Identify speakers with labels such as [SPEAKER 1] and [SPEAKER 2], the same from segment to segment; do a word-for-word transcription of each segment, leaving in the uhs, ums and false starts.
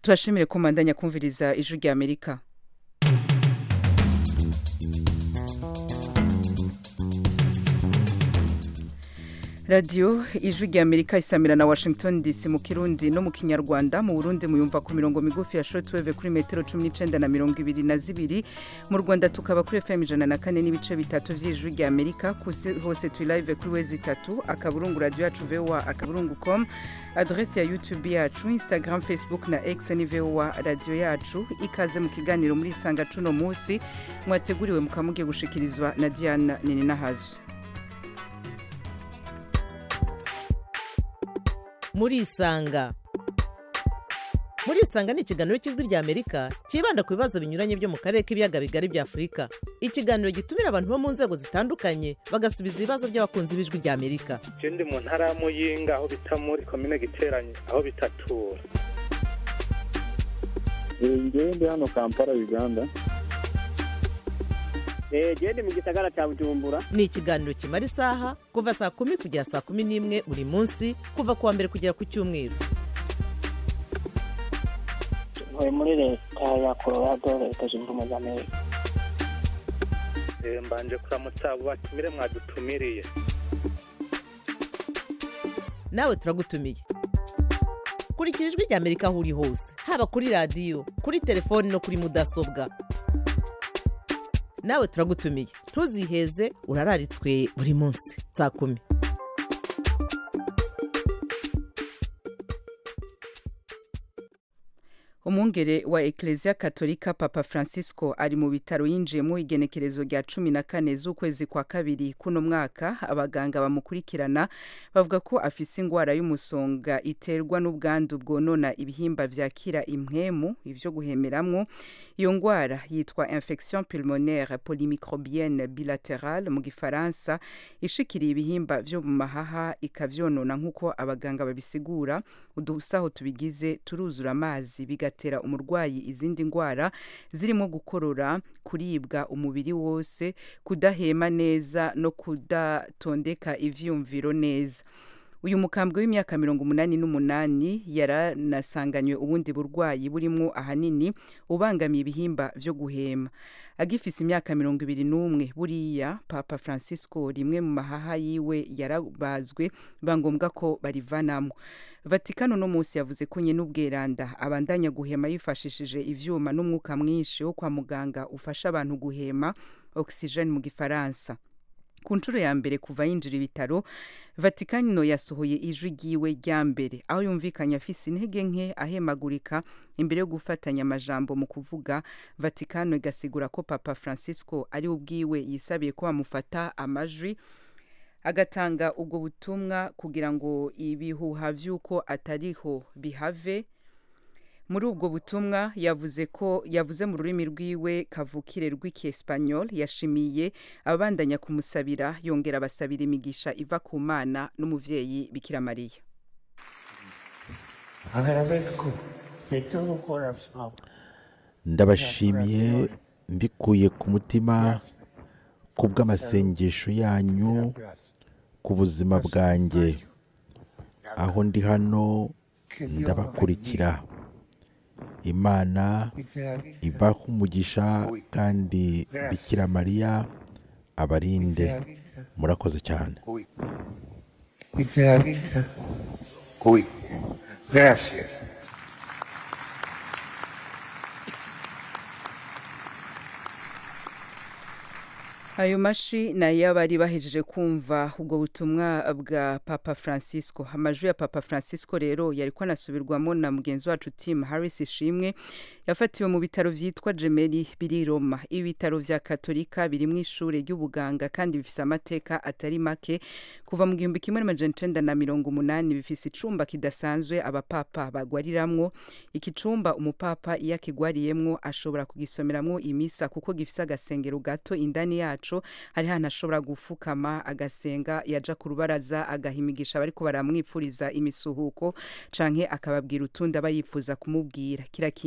[SPEAKER 1] tubashimire ko mandanya kumviriza ijwi rya Amerika. Radio ijwi rya Amerika isamira na Washington D C mu Kirundi no mu Kinyarwanda. Mu Burundi muyumva ku mirongo migufi ya shortwave kuri metero cumi n'icenda na mirongo ibiri na zibiri. Mu Rwanda tukaba kuri F M ijana na kane n'ibice bitatu vy'ijwi rya Amerika. Kusi hose turi live kuri wezi itatu akaburungu radio yacu V O A akaburungu com. Adresse ya YouTube yacu, Instagram, Facebook na X ni V O A radio yacu. Ikaze mu kiganiro muri Sanga cuno musi mwateguriwe mukamuge gushikirizwa na Diana Nininahazo.
[SPEAKER 2] Muri Isanga. Muri Isanga ni ikiganiro cy'ijwi rya Amerika kibanda ku bibazo binyuranye byo mu karere k'ibiyaga bigari bya Afrika. Ikiganiro gitumira abantu bo mu nzego zitandukanye bagasubiza ibibazo by'abakunzi b'ijwi rya Amerika.
[SPEAKER 3] Je ndi mu ntara ya Muyinga aho bita muri commune Giteranye aho bitatura.
[SPEAKER 4] Ngiye ndi hano Kampala Uganda.
[SPEAKER 5] Eh je ndi mu gisagara cya Bujumbura.
[SPEAKER 2] Ni ikiganiro kimara isaha kuva saa kumi kugera saa kumi n'imwe buri munsi kuva kuwa mbere kugera ku cyumweru.
[SPEAKER 5] Ntuye muri leta ya Colorado leta zunze ubumwe za Amerika.
[SPEAKER 3] Eh mbanje kuramutsa abo batumire mwadutumiriye.
[SPEAKER 2] Nawe turagutumiye. Kurikira ijwi rya Amerika aho uri hose, haba kuri radio, kuri telefone no kuri mudasobwa. Nawe turagutumiye. Ntuziheze urararitswe buri munsi saa kumi.
[SPEAKER 1] Umwungere wa Ecclesia Katolika Papa Francisco ari mu bitaro yinjiye mu igenekerezo rya cumi na kane z'ukwezi kwa kabiri kuno mwaka. Abaganga bamukurikirana bavuga ko afise ingwara y'umusonga iterwa n'ubwandu bwonona ibihimba vyakira impwemu ivyo guhemeramwo. Iyo ngwara yitwa infection pulmonaire polymicrobienne bilatérale mu gifaransa, ishikiriye ibihimba vyo mu mahaha ikavyonona nk'uko abaganga babisigura. Udusaho tubigize turuzura amazi bigatera umurwayi izindi ngwara zirimo gukorora, kuribwa umubiri wose, kudahema neza no kudatondeka ivyumviro neza. Uyu mukambwe w'imyaka mirongo umunani n'umunani yaranasanganywe ubundi burwayi burimo ahanini ubangamiye ibihimba vyo guhema. Agifise imyaka mirongo ibiri n'umwe buriya Papa Francisco rimwe mu mahaha yiwe yarabazwe bangombwa ko barivanamo. Vatikano no musi yavuze ko nyene ubweranda abandanya guhema yifashishije ivyuma n'umwuka mwinshi wo kwa muganga ufasha abantu guhema, oxygene mu gifaransa. Ku nshuro ya mbere kuva yinjira ibitaro, Vatikano yasohoye ijwi ryiwe rya mbere aho yumvikanye afise intege nke ahemagurika imbere yo gufatanya amajambo mu kuvuga. Vatikano igasigura ko Papa Francisco ari ubwiwe yisabiye ko bamufata amajwi agatanga ubwo butumwa kugira ngo ibihuha vy'uko atariho bihave. Muri ubwo butumwa yavuze ko yavuze mu rurimi rwiwe kavukire rw'Ikiespanyol. Yashimiye abandanya kumusabira, yongera basabira imigisha iva ku Mana n'umuvyeyi Bikira Mariya.
[SPEAKER 6] Ndabashimiye mbikuye ku mutima kubw'amasengesho yanyu ku buzima bwanjye. Aho ndi hano ndabakurikira. Imana ibaha umugisha kandi Bikira Mariya abarinde. Murakoze cyane.
[SPEAKER 7] Gracias.
[SPEAKER 1] Ayo mashi na yabari bahejeje kumva ubwo butumwa bwa Papa Francisco. Amajwi ya Papa Francisco rero yariko anasubirwamo na mugenzi wacu Tim Harris Ishimwe yafatiwe mu bitaro vyitwa Gemelli biri Roma. Ibitaro vya Katolika biri mu ishure ry'ubuganga kandi bifise amateka atari make. Kuva mu gihumbi kimwe n'amajana icenda na mirongo umunani bifise icumba kidasanzwe abapapa bagwariramwo. Iki cumba umupapa iyo akigwariyemwo ashobora kugisomeramwo imisa kuko gifise agasengero gato indani yacu. Hari hana ashobora gufukama agasenga, yaja ku rubaraza agahimigisha bariko baramwipfuriza imisuhuko canke akababwira utundi abayipfuza kumubwira. Kirakingiwe cane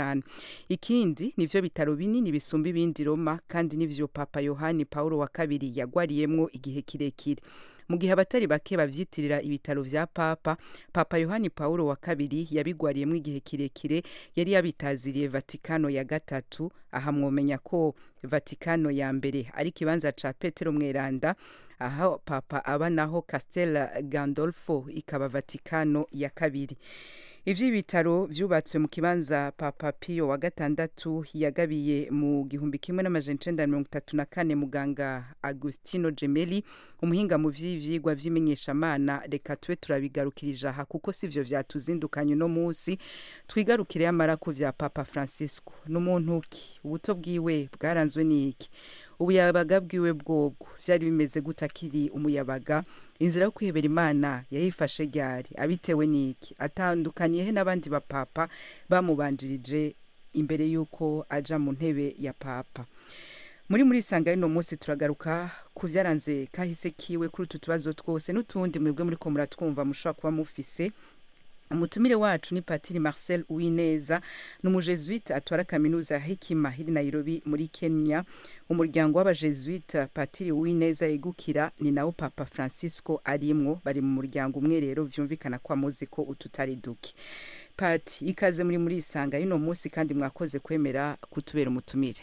[SPEAKER 1] cane. Ikindi nivyo bitaro binini bisumba ibindi Roma kandi nivyo Papa Yohani Paulo wa kabiri yagwariyemwo igihe kirekire. Mu gihe abatari bake bavyitirira ibitaro vya Papa, Papa Yohani Paulo wa kabiri yabigwariyemwo igihe kirekire, yari yabitaziriye Vatikano ya gatatu. Aha mwomenya ko Vatikano ya mbere ari kibanza ca Petero Mweranda, aho Papa aba naho Castel Gandolfo ikaba Vatikano ya kabiri. Ivyo bitaro vyubatswe mu kibanza Papa Pio wa gatandatu yagabiye mu gihumbi kimwe n'amajana icenda na mirongo itatu na kane muganga Agustino Gemelli, umuhinga mu vy'ivyigwa vy'imenyeshamana. Reka tube turabigarukirije aha kuko sivyo vyatuzindukanye no musi, twigarukire amara ku vya Papa Francisco. N'umuntu ki ubuto bwiwe bwaranzwe n'iki, ubuyabaga bwiwe bwobwo vyari bimeze gutakiri umuyabaga, inzira yo kwihebera Imana yayifashe ryari, abitewe n'iki, atandukanye he n'abandi bapapa bamubanjirije imbere yuko aja mu ntebe ya papa. Muri muri sanga ino munsi turagaruka ku vyaranze kahise kiwe kuri utu tubazo twose n'utundi mwebwe muri ko muratwumva mushobora kuba mufise. Umutumire wacu ni Patiri Marcel Uwineza, n'umujesuite atwara kaminuza ya Hekima hiri Nairobi muri Kenya. Umuryango w'abajesuite Patiri Uwineza yegukira ni nawo Papa Francisco arimwo, bari mu muryango umwe rero vyumvikana kwa muzi ko ututari duki. Pati, ikaze muri muri isanga ino munsi kandi mwakoze kwemera kutubera umutumire.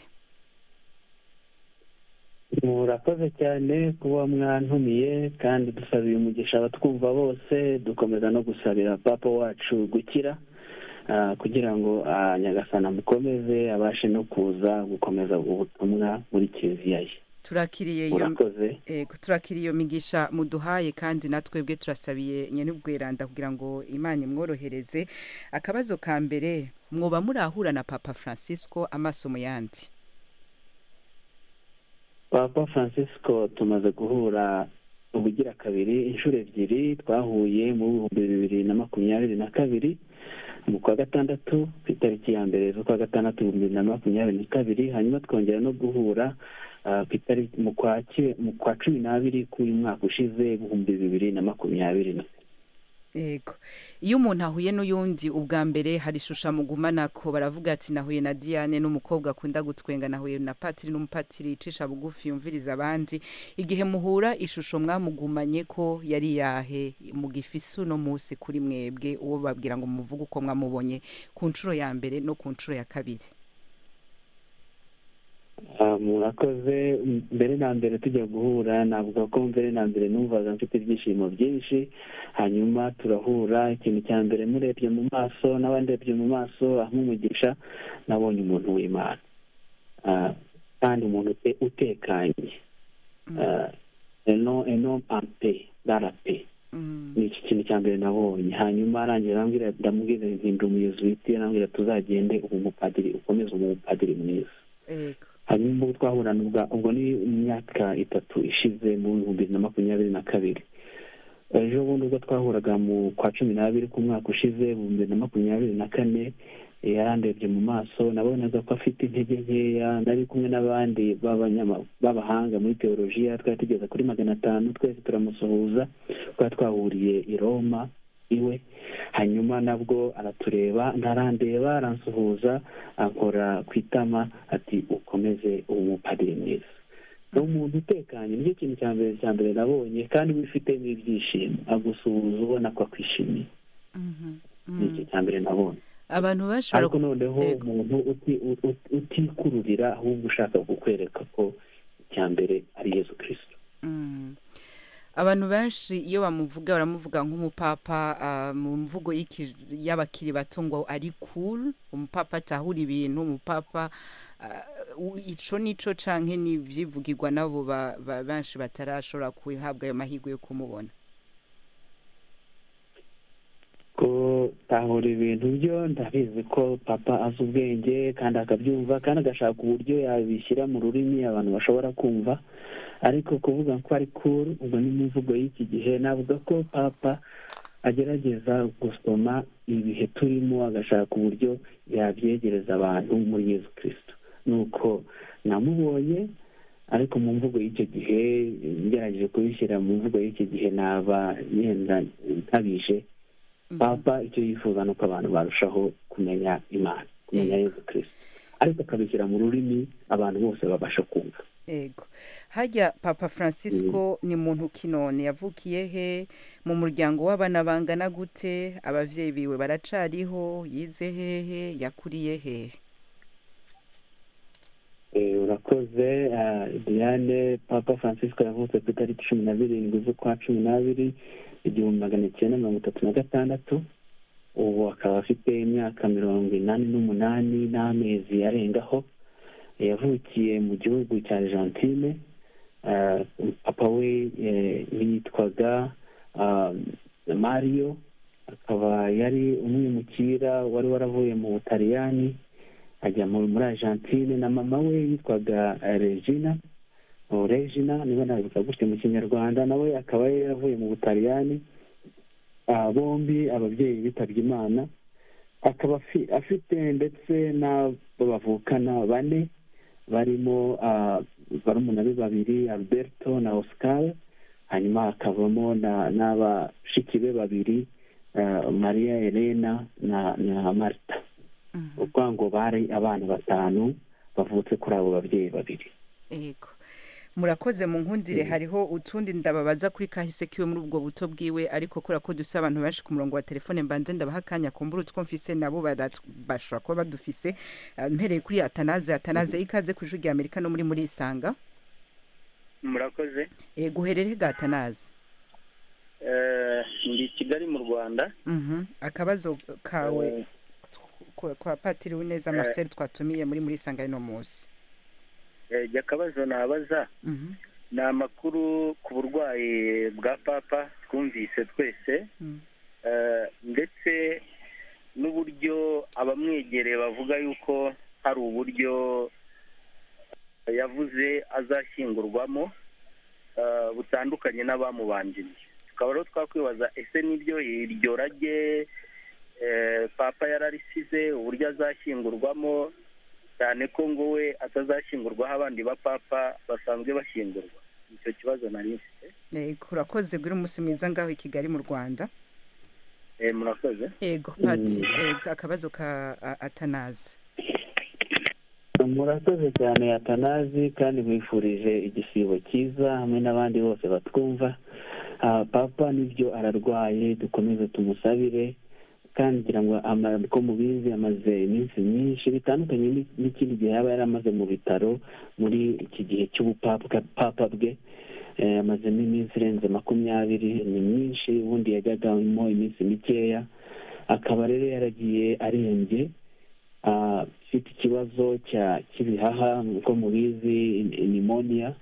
[SPEAKER 4] murakoze cyane kuba mwantumiye kandi dusabiye umugisha abatwumva bose, dukomeza no gusabira papa wacu gukira kugira ngo Nyagasani amukomeze abashe no kuza gukomeza ubutumwa muri kiliziya ye.
[SPEAKER 1] Turakiriye iyo ego turakiriye iyo migisha muduhaye kandi natwebwe turasabiye nyene ubweranda kugira ngo Imana imworohereze. Akabazo ka mbere, mwoba murahura na Papa Francisco amaso mu yandi?
[SPEAKER 4] Papa Francisco tumaze guhura ubugira kabiri, inshuro ebyiri. Twahuye mu bihumbi bibiri na makumyabiri na kabiri mu kwa gatandatu ku itariki ya mbere z'ukwa gatandatu ibihumbi bibiri na makumyabiri na kabiri, hanyuma twongera no guhura ku itariki mu kwa cumi n'abiri k'uyu mwaka ushize ibihumbi bibiri na makumyabiri na
[SPEAKER 1] Ego. Iyo umuntu ahuye n'uyundi ubwa mbere hari ishusha mugumana ko baravuga ati nahuye na Diane n'umukobwa akunda gutwenga, nahuye na Patiri n'umupatiri icisha bugufi yumviriza abandi. Igihe muhura ishusho mwamugumanye ko yari yahe mu gifisu no musi kuri mwebwe uwo babwira ngo muvuge uko mwamubonye ku ncuro ya mbere no ku ncuro ya kabiri?
[SPEAKER 4] murakoze. Mbere na mbere tujya guhura navuga ko mbere na mbere numvaga mfite ibyishimo byinshi, hanyuma turahura. Ikintu cya mbere murebye mu maso n'abandebye mu maso ahumugisha, nabonye umuntu w'Imana kandi umuntu utekanye, eno eno ampe darape. Ni iki kintu cya mbere nabonye. Hanyuma arangira arambwira, ndamubwira nti umuyezuwiti, arambwira tuzagende ubu mupadiri ukomeze umupadiri mwiza. Ego. Hanyuma ubwo twahurana ubwo ni imyaka itatu ishize mu bihumbi bibiri na makumyabiri na kabiri. Ejo bundi ubwo twahuraga mu kwa cumi n'abiri k'umwaka ushize ibihumbi bibiri na makumyabiri na kane, yarandebye mu maso, nabonaga ko afite intege nkeya. Nari kumwe n'abandi b'abahanga muri teolojiya, twari tugeze kuri magana atanu, twese turamusuhuza. Twari twahuriye i Roma iwe, hanyuma nabwo aratureba, ntarandeba, aransuhuza, akora ku itama ati ukomeze umupadiri mwiza. Ni umuntu utekanye, nicyo kintu cya mbere cya mbere nabonye, kandi wifite n'ibyishimo, agusuhuza ubona ko akwishimiye. Nicyo cya mbere nabonye.
[SPEAKER 1] Abantu bashobora,
[SPEAKER 4] ariko noneho umuntu utikururira, ahubwo ushaka kukwereka ko icya mbere ari Yesu Kristo.
[SPEAKER 1] Abantu benshi iyo bamuvuga baramuvuga nk'umupapa mu mvugo y'abakiri bato ngo ari cool, umupapa atahura ibintu, umupapa ico nico canke ni vyivugirwa nabo benshi batarashobora kuhabwa ayo mahirwe yo kumubona?
[SPEAKER 4] Ko tahura ibintu byo ndabizi ko papa azi ubwenge kandi akabyumva kandi agashaka uburyo yabishyira mu rurimi abantu bashobora kumva, ariko kuvuga ko ari cool ubwo ni imvugo y'iki gihe. Navuga ko papa agerageza gusoma ibihe turimo, agashaka uburyo yabyegereza abantu muri Yesu Kristo. Nuko namubonye, ariko mu mvugo y'icyo gihe ngerageje kubishyira mu mvugo y'icyo gihe naba yenda ntabije. Papa icyo yifuza nuko abantu barushaho kumenya Imana, kumenya Yezu Kristo, ariko akabishyira mu rurimi abantu bose babasha kumva.
[SPEAKER 1] Ego. Hajya Papa Francisco mm. ni muntu kinone, yavukiye he, mu muryango w'abana bangana gute, abavyeyi biwe baracariho, yize hehe, yakuriye hehe?
[SPEAKER 4] Eh, urakoze uh, Diane. Papa Francisco yavutse ku itariki cumi na birindwi z'ukwa cumi n'abiri igihumbi magana cyenda mirongo itatu na gatandatu. Ubu akaba afite imyaka mirongo inani n'umunani n'amezi arengaho. Yavukiye mu gihugu cya Argentine. Uh, papa we eh, yitwaga uh, Mario, akaba yari umwimukira wari waravuye mu Butaliyani ajya muri Argentine, na mama we yitwaga Regina o Regina niba nabivuga gutyo mu Kinyarwanda, nawe akaba yaravuye mu Butaliyani. Uh, bombi ababyeyi bitabye Imana. Akaba afite ndetse n'abavukana bane barimo uh, barumuna be babiri, Alberto na Oscar, hanyuma hakavamo n'abashiki be babiri, uh, Maria Elena na, na Marta. Ubwo ngo bari abana batanu bavutse kuri abo babyeyi babiri.
[SPEAKER 1] Yego. Murakoze mu nkundire. Hariho utundi ndababaza kuri kahise kiwe muri ubwo buto bwiwe, ariko kora ko dusa abantu bashi ku murongo wa telefone mbanze ndabahakanya kumbura utwo mfise nabo bashobora kuba badufise. Mpereye kuri Atanaze. Atanaze, ikaze ku Ijwi ry'Amerika no muri muri Isanga.
[SPEAKER 7] Murakoze.
[SPEAKER 1] Eh, guherere ga Atanaze.
[SPEAKER 7] Eh, ndi Kigali mu Rwanda.
[SPEAKER 1] Mhm. Akabazo kawe kwa, kwa Patiri Uneza Marcel twatumiye muri muri Isanga no munsi.
[SPEAKER 7] Eh, jakabazo nabaza. Mhm. Na amakuru ku burwayi bwa Papa twumvise twese. Mhm. Eh, ndetse n'uburyo abamwegereye bavuga yuko hari uburyo yavuze azashyingurwamo uh, butandukanye n'abamubanjirije. Tukaba rero twakwibaza ese nibyo iryo rage eh, Papa yararisize uburyo azashyingurwamo, cyane ko ngo we atazashyingurwaho abandi ba Papa basanzwe bashyingurwa. Icyo kibazo nari mfite.
[SPEAKER 1] Eh, kurakoze bwira umunsi mwiza ngaho i Kigali mu Rwanda.
[SPEAKER 7] Eh, murakoze.
[SPEAKER 1] Ego Pati, ego akabazo ka Atanaze.
[SPEAKER 4] Murakoze cyane Atanazi, kandi mwifurije igisibo cyiza hamwe n'abandi bose batwumva. Uh, Papa nibyo ararwaye, dukomeze tumusabire, kandi ngira ngo ko mubizi amaze iminsi myinshi bitandukanye n'ikindi gihe yaba yaramaze mu bitaro muri iki gihe cy'ubupapa Papa bwe. Amazemo iminsi irenze makumyabiri, ni myinshi, ubundi yajyagamo iminsi mikeya. Akaba rero yaragiye arembye, afite uh, ikibazo cy'ibihaha nk'uko mubizi, pneumonia.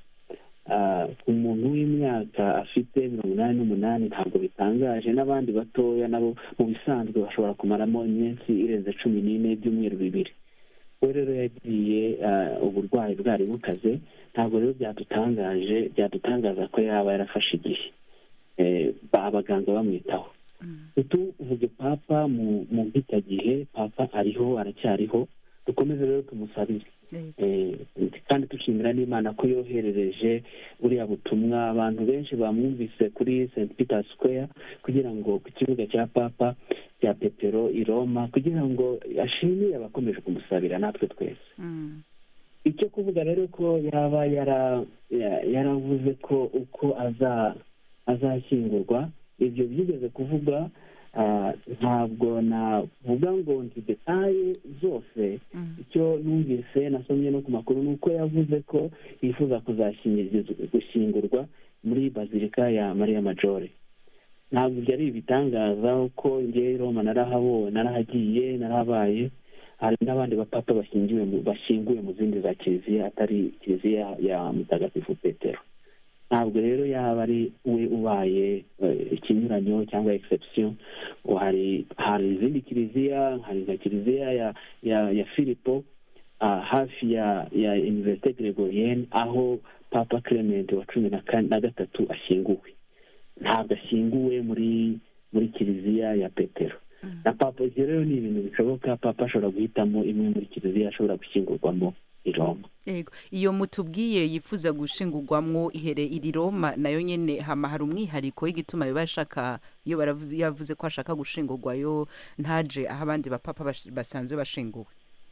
[SPEAKER 4] Umuntu w'imyaka afite mirongo inani n'umunani ntabwo bitangaje, n'abandi batoya nabo mu bisanzwe bashobora kumaramo iminsi irenze cumi n'ine byumweru bibiri. We rero yagiye uburwayi bwari bukaze, ntabwo rero byadutangaje byadutangaza ko yaba yarafashe igihe abaganga bamwitaho. Tuvuge Papa mu mpita gihe, Papa ariho, aracyariho, dukomeze rero tumusabire. Kandi dushimira n'Imana ko yoherereje buriya butumwa. Abantu benshi bamwumvise kuri Saint Peter Square kugira ngo ku kibuga cya Papa cya Petero i Roma, kugira ngo ashimire abakomeje kumusabira natwe twese. Mm. Icyo kuvuga rero ko yaba yara yaravuze ko uko aza azashyingurwa, ibyo byigeze kuvuga. Uh, ntabwo navuga ngo nzi detaye zose. Mm. Icyo numvise nasomye no ku makuru nuko yavuze ko yifuza kuzashyingurwa muri Bazilika ya Maria Maggiore. Ntabwo byari ibitangaza uko ngiye Roma narahabonye, narahagiye, narabaye. Hari n'abandi bapapa bashyingiwe bashyinguye mu zindi za kiliziya atari kiliziya ya Mutagatifu Petero. Ntabwo rero yaba ari we ubaye ikinyuranyo cyangwa exception. Hari hari izindi kiliziya, hari nka kiliziya ya ya, ya Filipo uh, hafi ya ya Université Gregorienne, aho Papa Clement wa cumi na gatatu ashyinguwe. Ntabwo ashyinguwe muri muri kiliziya ya Petero. Mm. Na Papa rero ni ibintu bishoboka. Papa ashobora guhitamo imwe muri kiliziya ashobora gushyingurwamo i Roma.
[SPEAKER 1] Ego, iyo mutubwiye yifuza gushingurwamwo ihere iri Roma, nayo nyene hama hari umwihariko w'igituma bibashaka iyo yavuze ko ashaka gushingurwayo ntaje aho abandi bapapa basanzwe bashinguwe.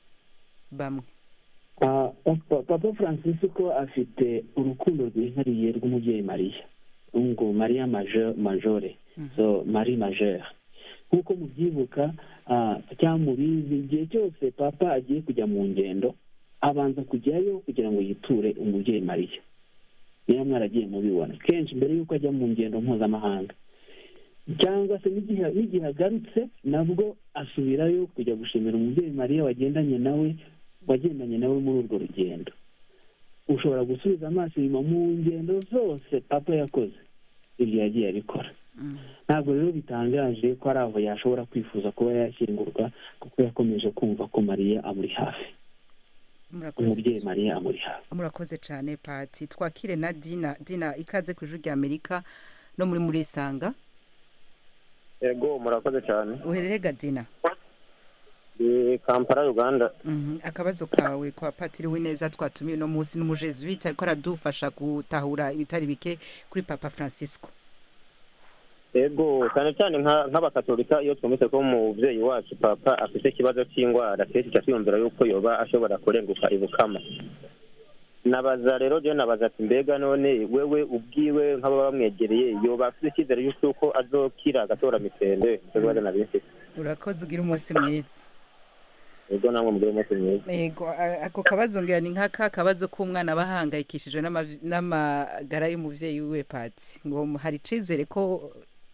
[SPEAKER 1] bamwe
[SPEAKER 4] papa Francisco afite urukundo rwihariye rw'umubyeyi Mariya ngo Mariya majore so Marie Majeure nk'uko mubyibuka cyangwa mubizi igihe cyose papa agiye kujya mu ngendo abanza kujyayo kugira ngo yiture umubyeyi Mariya. niyo mwaragiye mubibona kenshi mbere y'uko ajya mu ngendo mpuzamahanga cyangwa se n'igihe agarutse nabwo asubirayo kujya gushimira umubyeyi Mariya wagendanye nawe wagendanye nawe muri urwo rugendo. ushobora gusubiza amaso inyuma mu ngendo zose papa yakoze ibyo yagiye abikora. ntabwo rero bitangaje ko ari aho yashobora kwifuza kuba yashyingurwa kuko yakomeje kumva ko Mariya amuri hafi, umubyeyi Mariya amuri hafi.
[SPEAKER 1] murakoze cyane Pati. twakire na Dina. Dina, ikaze ku Ijwi ry'Amerika no muri muri Isanga.
[SPEAKER 8] Yego murakoze cyane.
[SPEAKER 1] uherere ga Dina?
[SPEAKER 8] Ni Kampala Uganda.
[SPEAKER 1] Mhm. akabazo kawe kwa Patiri Wineza twatumiye no munsi n'umujesuite ariko aradufasha gutahura ibitari bike kuri Papa Francisco.
[SPEAKER 8] Yego cyane cyane nk'abakatolika iyo twumvise ko umubyeyi wacu papa afite ikibazo cy'indwara kenshi cyatwiyumvira yuko yoba ashobora kurenguka ibukama. nabaza rero je nabaza ati mbega none wewe ubwiwe nk'aba bamwegereye yoba afite icyizere yuko azokira agatora mitende cyo na bisi.
[SPEAKER 1] urakoze ugira umunsi mwiza.
[SPEAKER 8] Yego namwe mugire umunsi mwiza.
[SPEAKER 1] Yego ako kabazo ngira ni nk'aka kabazo k'umwana bahangayikishijwe n'amagara y'umuvyeyi wiwe Pati ngo hari cizere ko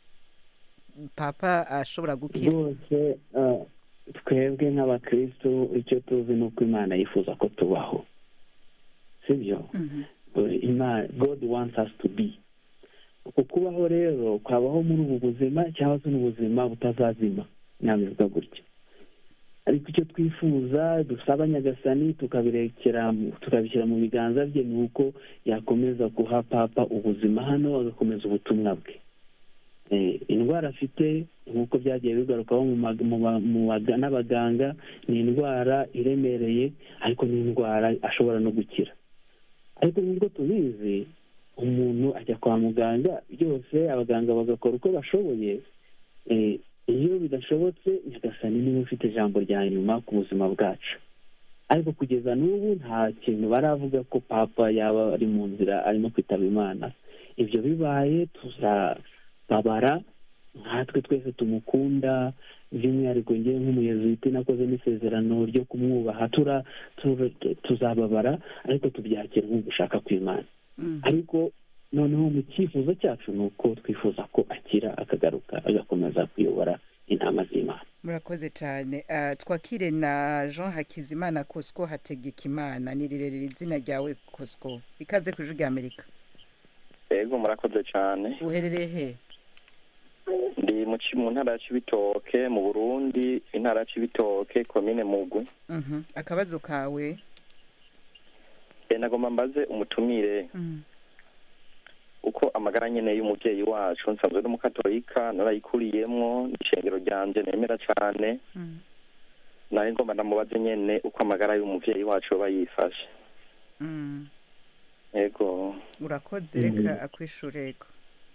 [SPEAKER 1] papa ashobora gukira.
[SPEAKER 4] Bose twebwe nk'abakristo icyo tuzi ni uko Imana yifuza ko tubaho, sibyo? Imana, God wants us to be. ukubaho rero kwabaho muri ubu buzima cyangwa se n'ubuzima butazazima nabivuga gutya. ariko icyo twifuza dusaba Nyagasani tukabirekera tukabishyira mu biganza bye ni uko yakomeza guha papa ubuzima hano agakomeza ubutumwa bwe. indwara afite nk'uko byagiye bigarukaho mu n'abaganga ni indwara iremereye ariko ni indwara ashobora no gukira. ariko nubwo tubizi umuntu ajya kwa muganga byose abaganga bagakora uko bashoboye, iyo bidashobotse Nyagasani niwe ufite ijambo rya nyuma ku buzima bwacu. ariko kugeza n'ubu nta kintu baravuga ko papa yaba ari mu nzira arimo kwitaba Imana. ibyo bibaye tuzababara, nkatwe twese tumukunda, by'umwihariko ngewe nk'umuyezuwiti nakoze n'isezerano ryo kumwubaha, tuzababara ariko tubyakira nk'ugushaka kw'Imana. ariko noneho mu cyifuzo cyacu ni uko twifuza ko akira akagaruka agakomeza kuyobora intama z'Imana.
[SPEAKER 1] murakoze cyane. twakire na Jean Hakizimana Cosco Hategekimana. ni rirerire izina ryawe Cosco, ikaze ku Ijwi ry'Amerika.
[SPEAKER 9] Yego murakoze cyane.
[SPEAKER 1] uherereye he?
[SPEAKER 9] ndi mu ntara ya Cibitoke mu Burundi, intara ya Cibitoke komine Mugwe.
[SPEAKER 1] Mhm. akabazo kawe?
[SPEAKER 9] nagomba mbaze umutumire uko amagara nyene y'umubyeyi wacu, nsanzwe ndi umukatolika narayikuriyemwo n'ishengero ryanje nemera cyane. nari ngomba ndamubaze nyene uko amagara y'umubyeyi wacu yoba yifashe. Yego
[SPEAKER 1] urakoze, reka akwishureko.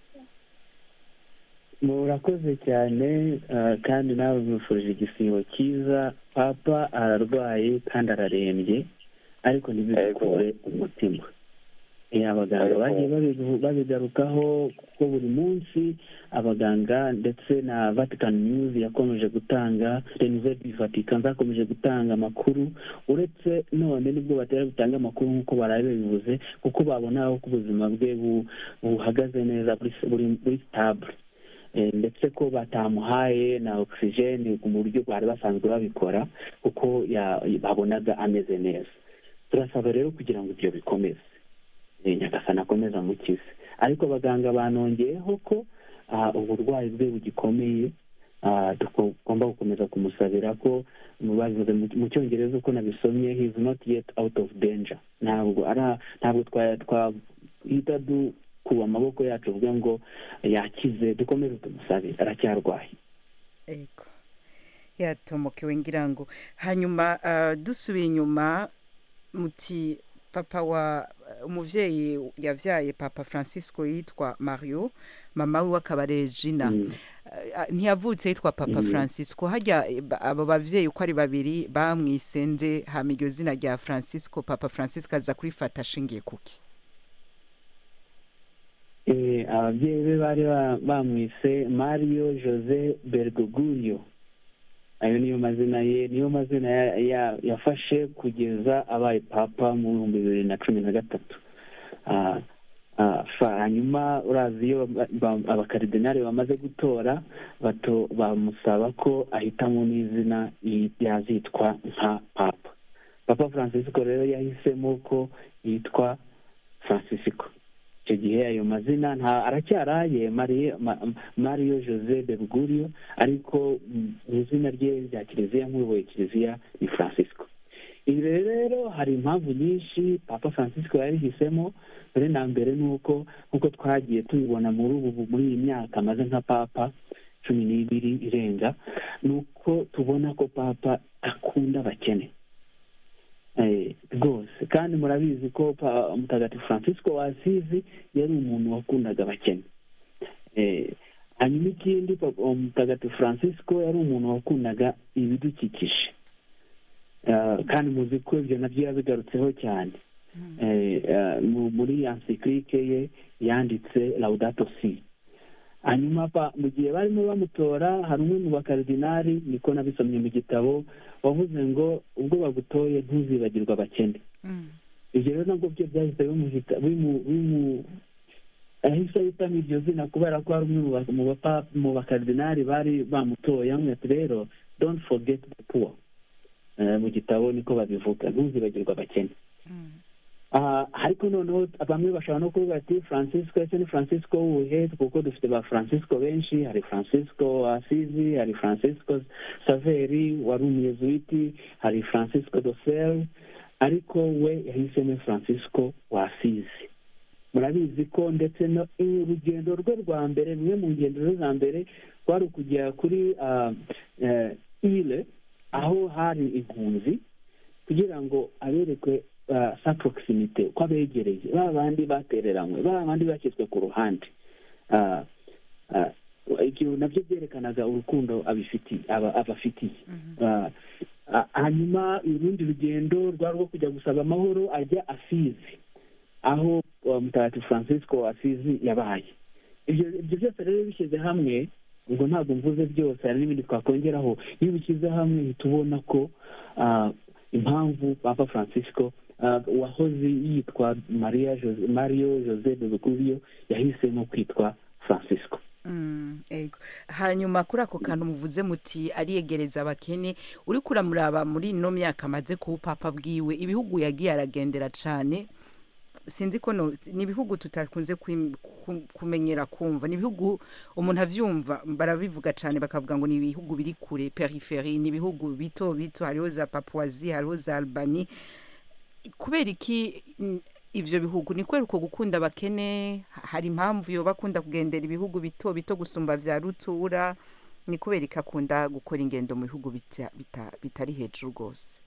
[SPEAKER 4] murakoze cyane kandi nawe mwifurije igisibo cyiza. papa ararwaye kandi ararembye ariko ntibikure umutima. abaganga bagiye babigarukaho kuko buri munsi abaganga ndetse na Vatican News yakomeje gutanga, Renouveau du Vatican zakomeje gutanga amakuru, uretse none nibwo batera gutanga amakuru nk'uko barabe bivuze kuko babona aho ubuzima bwe buhagaze neza buri stable, ndetse ko batamuhaye na oxygene mu buryo bari basanzwe babikora kuko babonaga ameze neza. turasaba rero kugira ngo ibyo bikomeze, Nyagasani akomeza mukize. ariko abaganga banongeyeho ko uburwayi bwe bugikomeye, tugomba gukomeza kumusabira ko babivuze mu cyongereza uko nabisomye, he is not yet out of danger. ntabwo ara ntabwo twahita dukuba amaboko yacu uvuga ngo yakize, dukomeze tumusabire, aracyarwaye.
[SPEAKER 1] ego yatomokewe ngira ngo. hanyuma dusubiye inyuma muti papa wa umuvyeyi yavyaye Papa Francisco yitwa Mario, mama we akaba Regina.
[SPEAKER 4] Mm.
[SPEAKER 1] Uh, ntiyavutse yitwa Papa
[SPEAKER 4] Mm.
[SPEAKER 1] Francisco. Harya abo bavyeyi uko ari babiri bamwisenze hama iryo zina rya Francisco, Papa Francisco aza kurifata ashingiye kuki?
[SPEAKER 4] Eh, ababyeyi be bari ba- bamwise Mario Jose Bergoglio. Ayo niyo mazina ye, niyo mazina ya- ya- yafashe kugeza abaye papa mu bihumbi bibiri na cumi na gatatu. Ah, ah, fa- hanyuma urazi iyo ba- ba- abakaridinari bamaze gutora bato bamusaba ko ahitamo n'izina y- yazitwa nka papa. Papa Francisco rero yahisemo ko yitwa Francisco. Icyo gihe ayo mazina nta aracyaraye Mario, Ma, Mario Jose Bergoglio, ariko mu izina rye rya kiliziya nk'uyoboye kiliziya ni Francisco. Ibi rero hari impamvu nyinshi Papa Francisco yarihisemo. Mbere na mbere ni uko nk'uko twagiye tubibona muri ubu muri iyi myaka amaze nka papa cumi n'ibiri irenga, ni uko tubona ko papa akunda abakene rwose. Kandi murabizi ko mutagatifu Francisco wa Asizi yari umuntu wakundaga abakene. Hanyuma ikindi, mutagatifu Francisco yari umuntu wakundaga ibidukikije, kandi muzi ko ibyo nabyo yabigarutseho cyane muri encyclique ye yanditse Laudato Si. Hanyuma mu gihe barimo bamutora, hari umwe mu bakaridinari, niko nabisomye mu gitabo, wavuze ngo ubwo bagutoye ntuzibagirwa abakene. Ibyo rero nabwo byo byahise bimu ahise ahitamo iryo zina kubera ko hari umwe mu bakaridinari bari bamutoye amwete rero don't forget the poor. Mu gitabo niko babivuga, ntuzibagirwa abakene. Ariko noneho bamwe bashobora no kuvuga ati Francisco ese ni Francisco wuhe, kuko dufite ba Francisco benshi. Hari Francisco Asizi, hari Francisco Saveri wari umuyezuwiti, hari Francisco de Sales, ariko we yahisemo Francisco wa Asizi. Murabizi ko ndetse no urugendo rwe rwa mbere, rumwe mu ngendo ze za mbere rwari ukujya kuri ile aho hari impunzi, kugira ngo abereke sa proximite, ko abegereye ba bandi batereranywe, ba bandi bashyizwe ku ruhande. Ibyo nabyo byerekanaga urukundo abafitiye. Hanyuma urundi rugendo rwari rwo kujya gusaba amahoro, ajya Asizi aho mutagatifu Francisco Asizi yabaye. Ibyo byose rero bishyize hamwe, ubwo ntabwo mvuze byose, hari n'ibindi twakongeraho. Iyo bishyize hamwe tubona ko impamvu Papa Francisco wahoze yitwa Maria Jose, Mario Jose Bergoglio yahisemo kwitwa Francisco.
[SPEAKER 1] Mm, ego. Hanyuma kuri ako kantu muvuze muti ariyegereza abakene, uri kuramuraba muri no myaka amaze ku papa bwiwe, ibihugu yagiye aragendera cyane, sinzi ko no ni ibihugu tutakunze kumenyera kumva, ni ibihugu umuntu avyumva barabivuga cyane bakavuga ngo ni ibihugu biri kure, peripherie, ni ibihugu bito bito, hariho za Papouasie, hariho za Albanie. Kubera iki ivyo bihugu? Ni kwera uko gukunda abakene? Hari impamvu yo bakunda kugendera ibihugu bito bito gusumba vya rutura? Ni kubera ikakunda gukora ingendo mu bihugu bita, bita, bitari hejuru rwose?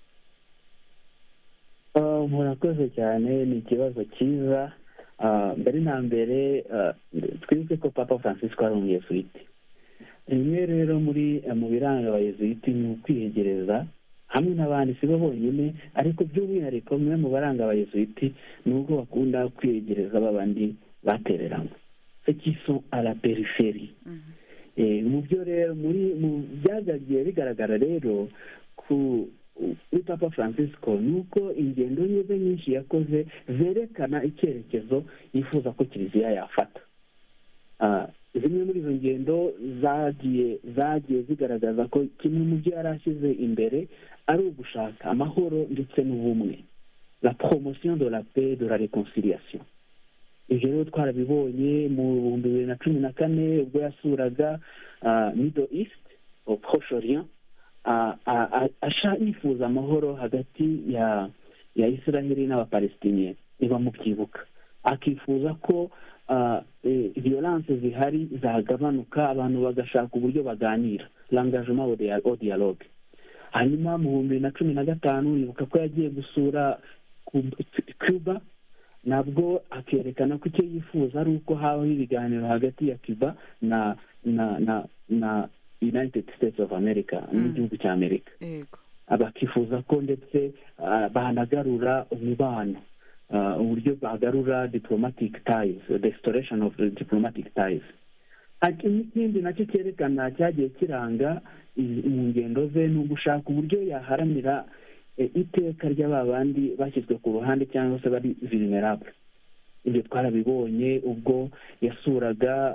[SPEAKER 4] Murakoze cyane, ni ikibazo cyiza. Mbere na mbere twibuke ko Papa Francisco ari umuyezuwiti. Rimwe rero muri mu biranga abayezuwiti ni ukwiyegereza hamwe n'abandi, si bo bonyine, ariko by'umwihariko mwe mu baranga abayezuwiti ni uko bakunda kwiyegereza babandi batereranywe, ceux qui sont à la périphérie. Mu byo rero muri mu byagagiye bigaragara rero ku kuri Papa Francisco ni uko ingendo ze nyinshi yakoze zerekana icyerekezo yifuza ko kiliziya yafata. Zimwe muri izo ngendo zagiye zagiye zigaragaza ko kimwe mu byo yari ashyize imbere ari ugushaka amahoro ndetse n'ubumwe, la promotion de la paix, de la réconciliation. Ibyo rero twarabibonye mu bihumbi bibiri na cumi na kane ubwo yasuraga Middle East, au Proche-Orient, asha yifuza amahoro hagati ya ya Israeli n'abapalestiniens, niba mubyibuka. Akifuza ko violence zihari zagabanuka, abantu bagashaka uburyo baganira, l'engagement au dialogue. Hanyuma mu bihumbi bibiri na cumi na gatanu yibuka ko yagiye gusura Cuba nabwo akerekana ko icyo yifuza ari uko habaho ibiganiro hagati ya Cuba na na na na United States of America n'igihugu cya Amerika. Abakifuza ko ndetse banagarura umubano, uburyo bagarura diplomatic ties, restoration of diplomatic ties. Ikindi nacyo cyerekana cyagiye kiranga mu ngendo ze ni ugushaka uburyo yaharanira iteka ry'ababandi bashyizwe ku ruhande cyangwa se bari vulnerable. Ibyo twarabibonye ubwo yasuraga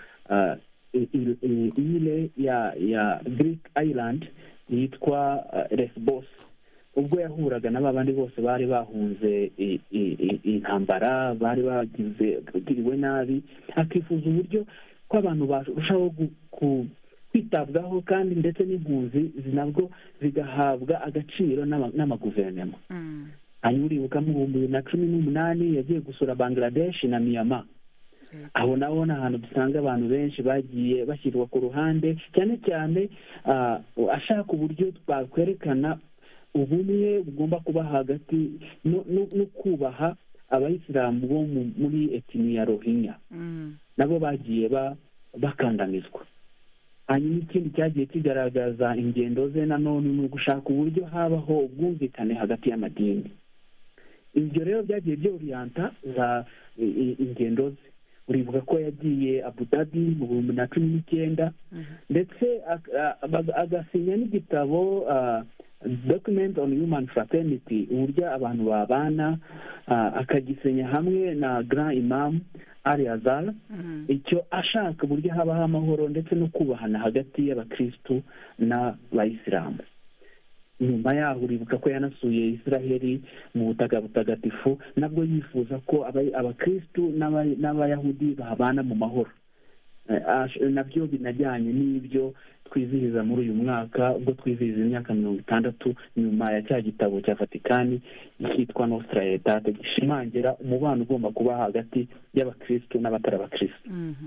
[SPEAKER 4] ile ya ya Greek Island yitwa Lesbos, ubwo yahuraga n'abandi bose bari bahunze intambara, bari bagize bagiriwe nabi, akifuza uburyo ko abantu barushaho kwitabwaho kandi ndetse n'impunzi zinabwo zigahabwa agaciro n'amaguverinoma. hanyuma uribuka mu bihumbi bibiri na cumi n'umunani yagiye gusura Bangladesh na Myanmar. Aho naho ni ahantu dusanga abantu benshi bagiye bashyirwa ku ruhande, cyane cyane ashaka uburyo twakwerekana ubumwe bugomba kuba hagati no kubaha abayisilamu bo muri etini ya Rohingya. Nabo bagiye bakandamizwa. Hanyuma ikindi cyagiye kigaragaza ingendo ze nanone ni ugushaka uburyo habaho ubwumvikane hagati y'amadini. Ibyo rero byagiye byoriyanta za ingendo ze. Uribuka ko yagiye Abu Dhabi mu bihumbi na cumi n'icyenda ndetse agasinya n'igitabo Document on Human Fraternity, uburyo abantu babana, akagisenya hamwe na Grand Imam Ali Azhar, icyo ashaka uburyo habaho amahoro ndetse no kubahana hagati y'abakristu n'abayisilamu. Nyuma yaho uribuka ko yanasuye Israheli mu butaka butagatifu, nabwo yifuza ko abakristu n'abayahudi babana mu mahoro. Nabyo binajyanye n'ibyo twizihiza muri uyu mwaka ubwo twizihiza imyaka mirongo itandatu nyuma ya cya gitabo cya Vatikani cyitwa Nostra Aetate, gishimangira umubano ugomba kuba hagati y'abakristu n'abatari abakristu.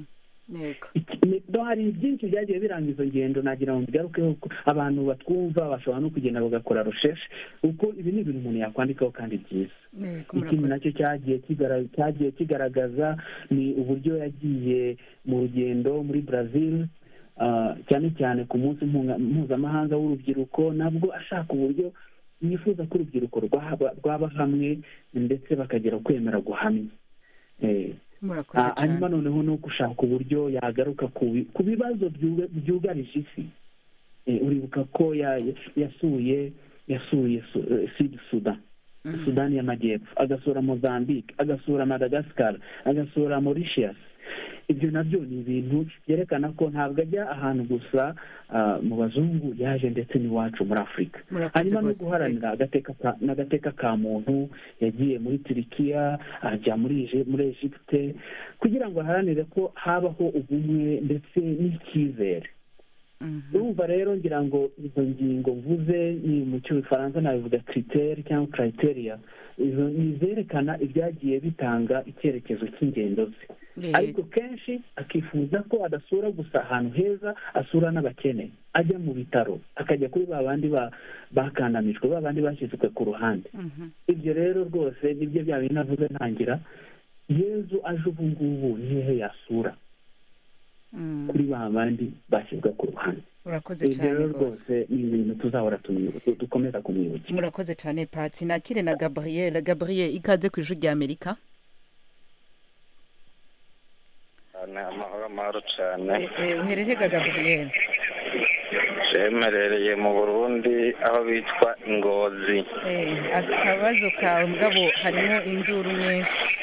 [SPEAKER 4] Hari byinshi byagiye biranga izo ngendo, nagira ngo mbigarukeho abantu batwumva bashobora no kugenda bagakora recherche, kuko ibi ni ibintu umuntu yakwandikaho kandi byiza. Ikindi nacyo cyagiye kigaragaza ni uburyo yagiye mu rugendo muri Brazil, cyane cyane ku munsi mpuzamahanga w'urubyiruko, nabwo ashaka uburyo yifuza ko urubyiruko rwaba hamwe ndetse bakagera kwemera guhamya. Hanyuma noneho no gushaka uburyo yagaruka ku bibazo byugarije isi. Uribuka ko yasuye yasuye Sud Sudan, Sudani y'Amajyepfo, agasura Mozambique, agasura Madagascar, agasura Mauritius. Ibyo nabyo ni ibintu byerekana ko ntabwo ajya ahantu gusa mu bazungu, yaje ndetse n'iwacu muri Afurika. Hanyuma no guharanira agateka ka muntu, yagiye muri Turikiya, ajya muri muri Egypte kugira ngo aharanire ko habaho ubumwe ndetse n'icyizere. Urumva rero ngira ngo izo ngingo mvuze ni mu cy'Ifaransa nabivuga critère cyangwa criteria, izo nizerekana ibyagiye bitanga icyerekezo cy'ingendo ze. Ariko kenshi akifuza ko adasura gusa ahantu heza, asura n'abakene, ajya mu bitaro, akajya kuri ba bandi bakandamijwe, ba bandi bashyizwe ku ruhande. Ibyo rero rwose nibyo bya bintu navuze ntangira, Yezu aje ubu ngubu ni hehe yasura kuri ba bandi bashyizwe ku ruhande.
[SPEAKER 1] Urakoze cyane
[SPEAKER 4] rwose, ni ibintu tuzahora dukomeza kumwibukira.
[SPEAKER 1] Murakoze cyane Pati. Nakire na Gabriel. Gabriel, ikaze ku Ijwi ry'Amerika.
[SPEAKER 9] Amahoro amahoro cyane.
[SPEAKER 1] Uhererega Gabriel?
[SPEAKER 9] Shemerereye mu Burundi aho bitwa Ingozi.
[SPEAKER 1] Akabazo kawe mugabo harimo induru nyinshi.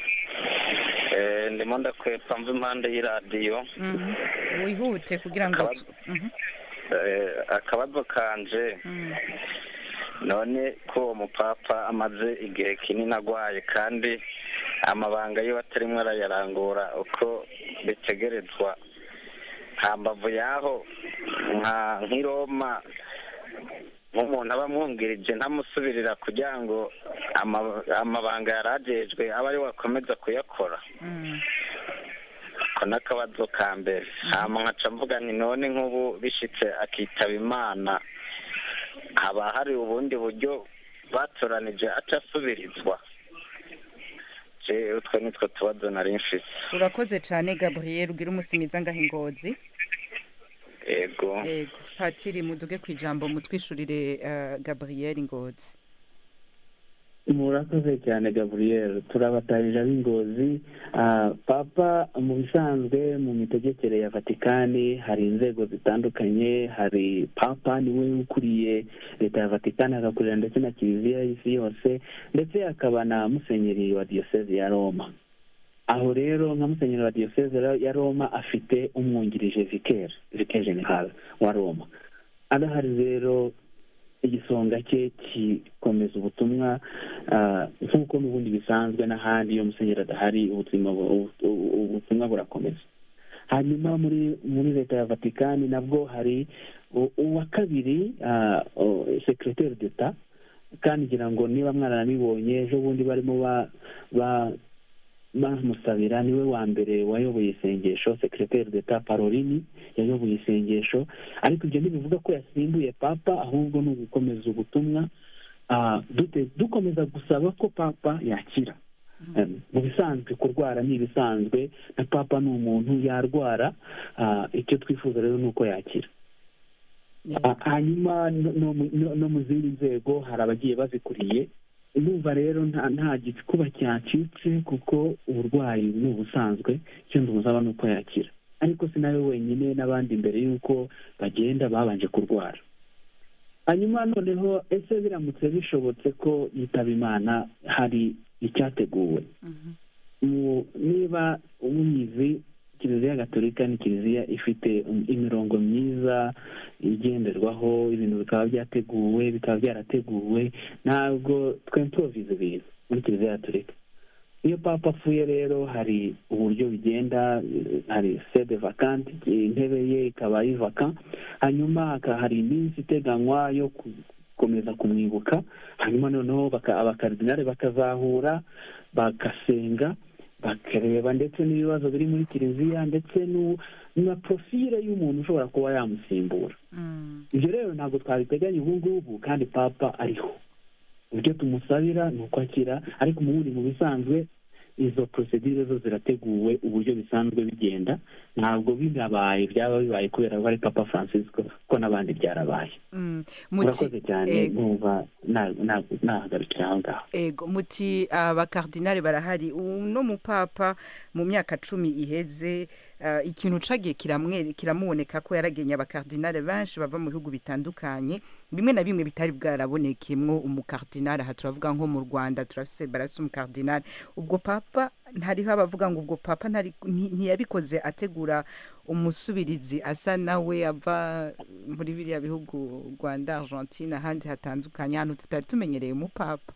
[SPEAKER 9] Ndimo ndakwepa mva impande y'iradiyo.
[SPEAKER 1] Wihute kugira ngo
[SPEAKER 9] akabazo kanje none ko uwo mupapa amaze igihe kinini agwaye kandi amabanga yiwe atarimo arayarangura uko bitegerezwa, nta mbavu yaho nk'i Roma nk'umuntu aba amwungirije ntamusubirira kugira ngo amabanga yarajejwe aba ari wakomeza kuyakora. Ko n'akabazo ka mbere. Hama nkaca mvuga nti none nk'ubu bishitse akitaba Imana, haba hari ubundi buryo batoranije aca asubirizwa
[SPEAKER 10] utwo nitwo tubazo nari mfise.
[SPEAKER 1] urakoze cyane Gabriel ugira umunsi mwiza ngaho Ingozi.
[SPEAKER 10] Ego.
[SPEAKER 1] Ego Patiri muduge ku ijambo mutwishurire uh, Gabriel Ingozi.
[SPEAKER 4] murakoze cyane Gabriel turabatarije ab'Ingozi. uh, papa mu bisanzwe mu mitegekere ya Vatikani hari inzego zitandukanye. hari papa niwe ukuriye leta ya Vatikani agakurira ndetse na kiliziya y'isi yose ndetse akaba na musenyeri wa diyoseze ya Roma. aho rero nka musenyeri wa diyoseze ya Roma afite umwungirije vicaire vicaire general wa Roma. adahari rero igisonga cye gikomeza ubutumwa nk'uko mu bundi bisanzwe n'ahandi iyo musenyeri adahari ubutumwa burakomeza. hanyuma muri muri leta ya Vatikani nabwo hari uwa kabiri secrétaire d'etat kandi ngira ngo niba mwaranabibonye ejo bundi barimo ba bamusabira niwe wa mbere wayoboye isengesho secrétaire d'etat Parolini yayoboye isengesho. ariko ibyo ntibivuga ko yasimbuye papa ahubwo ni ugukomeza ubutumwa dukomeza gusaba ko papa yakira. mu bisanzwe kurwara ni ibisanzwe na papa ni umuntu yarwara. icyo twifuza rero ni uko yakira. hanyuma no mu zindi nzego hari abagiye bazikuriye. numva rero nta gikuba cyacitse kuko uburwayi ni ubusanzwe icyo ndumva ni uko yakira. ariko si nawe wenyine n'abandi mbere y'uko bagenda babanje kurwara. hanyuma noneho ese biramutse bishobotse ko yitaba Imana hari icyateguwe. niba ubizi kiliziya gatolika ni kiliziya ifite imirongo myiza igenderwaho ibintu bikaba byateguwe bikaba byarateguwe ntabwo twe tubizi ibintu muri kiliziya gatolika. iyo papa apfuye rero hari uburyo bigenda. hari sede vacante intebe ye ikaba ari vacant. hanyuma hari iminsi iteganywa yo gukomeza kumwibuka. hanyuma noneho abakaridinari bakazahura bagasenga bakareba ndetse n'ibibazo biri muri kiliziya ndetse na profile y'umuntu ushobora kuba yamusimbura. ibyo rero ntabwo twabiteganya ubu ngubu kandi papa ariho. uburyo tumusabira ni uko akira ariko mu bundi mu bisanzwe izo procedure zo zirateguwe uburyo bisanzwe bigenda. ntabwo bibaye byaba bibaye kubera ko ari Papa Francisco ko n'abandi byarabaye. murakoze cyane numva nahagarukira aho ngaho.
[SPEAKER 1] ego muti abakardinali barahari uno mupapa mu myaka cumi iheze ikintu cagiye kiramuboneka ko yaragenye abakardinali benshi bava mu bihugu bitandukanye bimwe na bimwe bitari bwarabonekemwo umukardinali. aha turavuga nko mu Rwanda turafise barasa umukardinali. ubwo papa ntariho abavuga ngo ubwo papa ntiyabikoze ategura umusubirizi asa nawe ava muri biriya bihugu Rwanda Argentine ahandi hatandukanye ahantu tutari tumenyereye umupapa.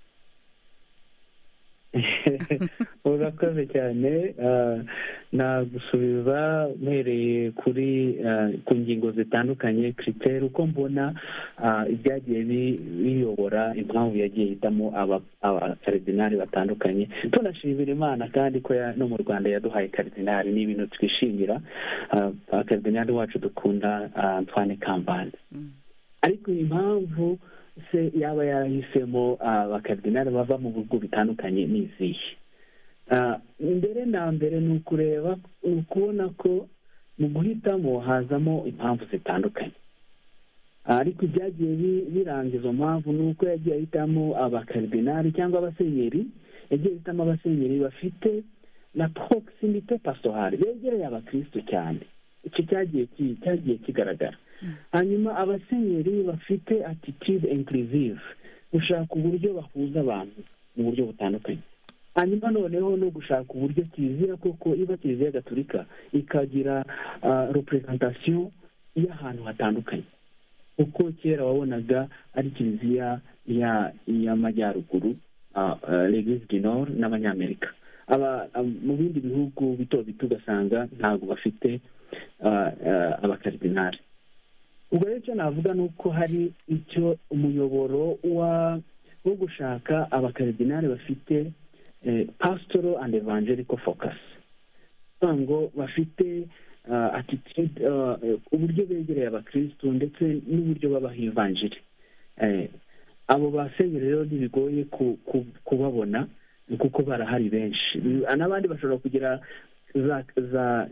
[SPEAKER 4] urakoze cyane. nagusubiza mpereye kuri ku ngingo zitandukanye critère uko mbona ibyagiye biyobora impamvu yagiye hitamo abakaridinari batandukanye. tunashimira Imana kandi ko no mu Rwanda yaduhaye karidinari ni ibintu twishimira. abakaridinari wacu dukunda Antoine Kambanda. ariko impamvu se yaba yarahisemo abakaridinari bava mu bihugu bitandukanye ni izihe? mbere na mbere ni ukureba ni ukubona ko mu guhitamo hazamo impamvu zitandukanye. ariko ibyagiye biranga izo mpamvu ni uko yagiye ahitamo abakaridinari cyangwa abasenyeri. yagiye ahitamo abasenyeri bafite na proximité pastorale begereye abakristo cyane. icyo cyagiye cyagiye kigaragara. hanyuma abasenyeri bafite attitude inclusive gushaka uburyo bahuza abantu mu buryo butandukanye. hanyuma noneho no gushaka uburyo kiliziya koko iba kiliziya gatolika ikagira representation y'ahantu hatandukanye. uko kera wabonaga ari kiliziya y'amajyaruguru l'Église du Nord n'abanyamerika. mu bindi bihugu bito bito ugasanga ntabwo bafite abakaridinari. ubwo rero icyo navuga ni uko hari icyo umuyoboro wo gushaka abakaridinari bafite pastoral and evangelical focus. ngo bafite attitude uburyo begereye abakristo ndetse n'uburyo babaha ivanjiri. abo basenyeri rero ntibigoye kubabona kuko barahari benshi, n'abandi bashobora kugira za za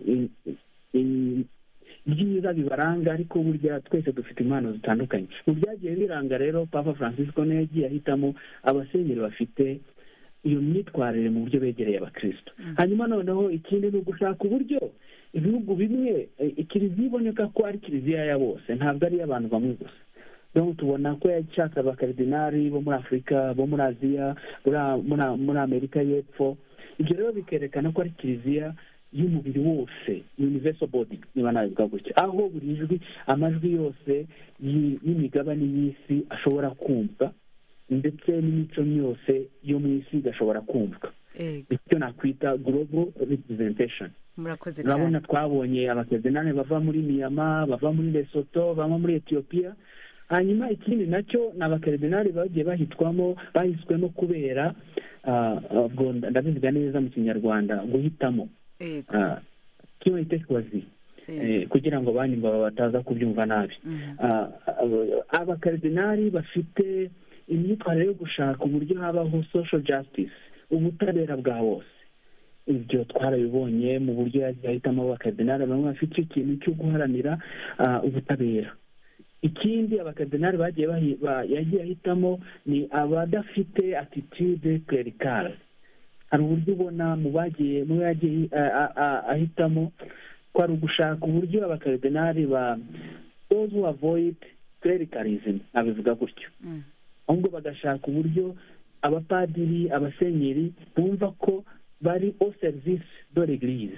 [SPEAKER 4] byiza bibaranga, ariko burya twese dufite impano zitandukanye. Mu byagiye biranga rero Papa Francisco niyo yagiye ahitamo abasenyeri bafite iyo myitwarire mu buryo begereye abakristo. Hanyuma noneho ikindi ni ugushaka uburyo ibihugu bimwe kiliziya iboneka ko ari kiliziya ya bose, ntabwo ari iy'abantu bamwe gusa. Donc tubona ko yashaka abakaridinari bo muri Afurika, bo muri Aziya, muri Amerika y'Epfo. Ibyo rero bikerekana ko ari kiliziya y'umubiri wose, universal body niba nabivuga gutya, aho buri jwi amajwi yose y'imigabane y'isi ashobora kumva, ndetse n'imico yose yo mu isi igashobora kumvwa. Icyo nakwita global representation.
[SPEAKER 1] Murakoze cyane.
[SPEAKER 4] Urabona twabonye abakaridinari bava muri Myanmar, bava muri Lesotho, bava muri Ethiopia. Hanyuma ikindi nacyo ni abakaridinari bagiye bahitwamo, bahiswemo kubera ndabivuga neza mu Kinyarwanda, guhitamo kiyo itekwazi kugira ngo bandi ngo bataza kubyumva nabi. Abakaridinari bafite imyitwarire yo gushaka uburyo habaho social justice, ubutabera bwa bose. Ibyo twarabibonye mu buryo yagiye ahitamo abakaridinari bamwe bafite ikintu cyo guharanira ubutabera. Ikindi abakaridinari bagiye yagiye ahitamo ni abadafite attitude clerical. Hari uburyo ubona mu bagiye mu yagiye ahitamo ko ari ugushaka uburyo abakaridinari ba those who avoid clericalism, abivuga gutyo, ahubwo bagashaka uburyo abapadiri, abasenyeri bumva ko bari au service de l'église.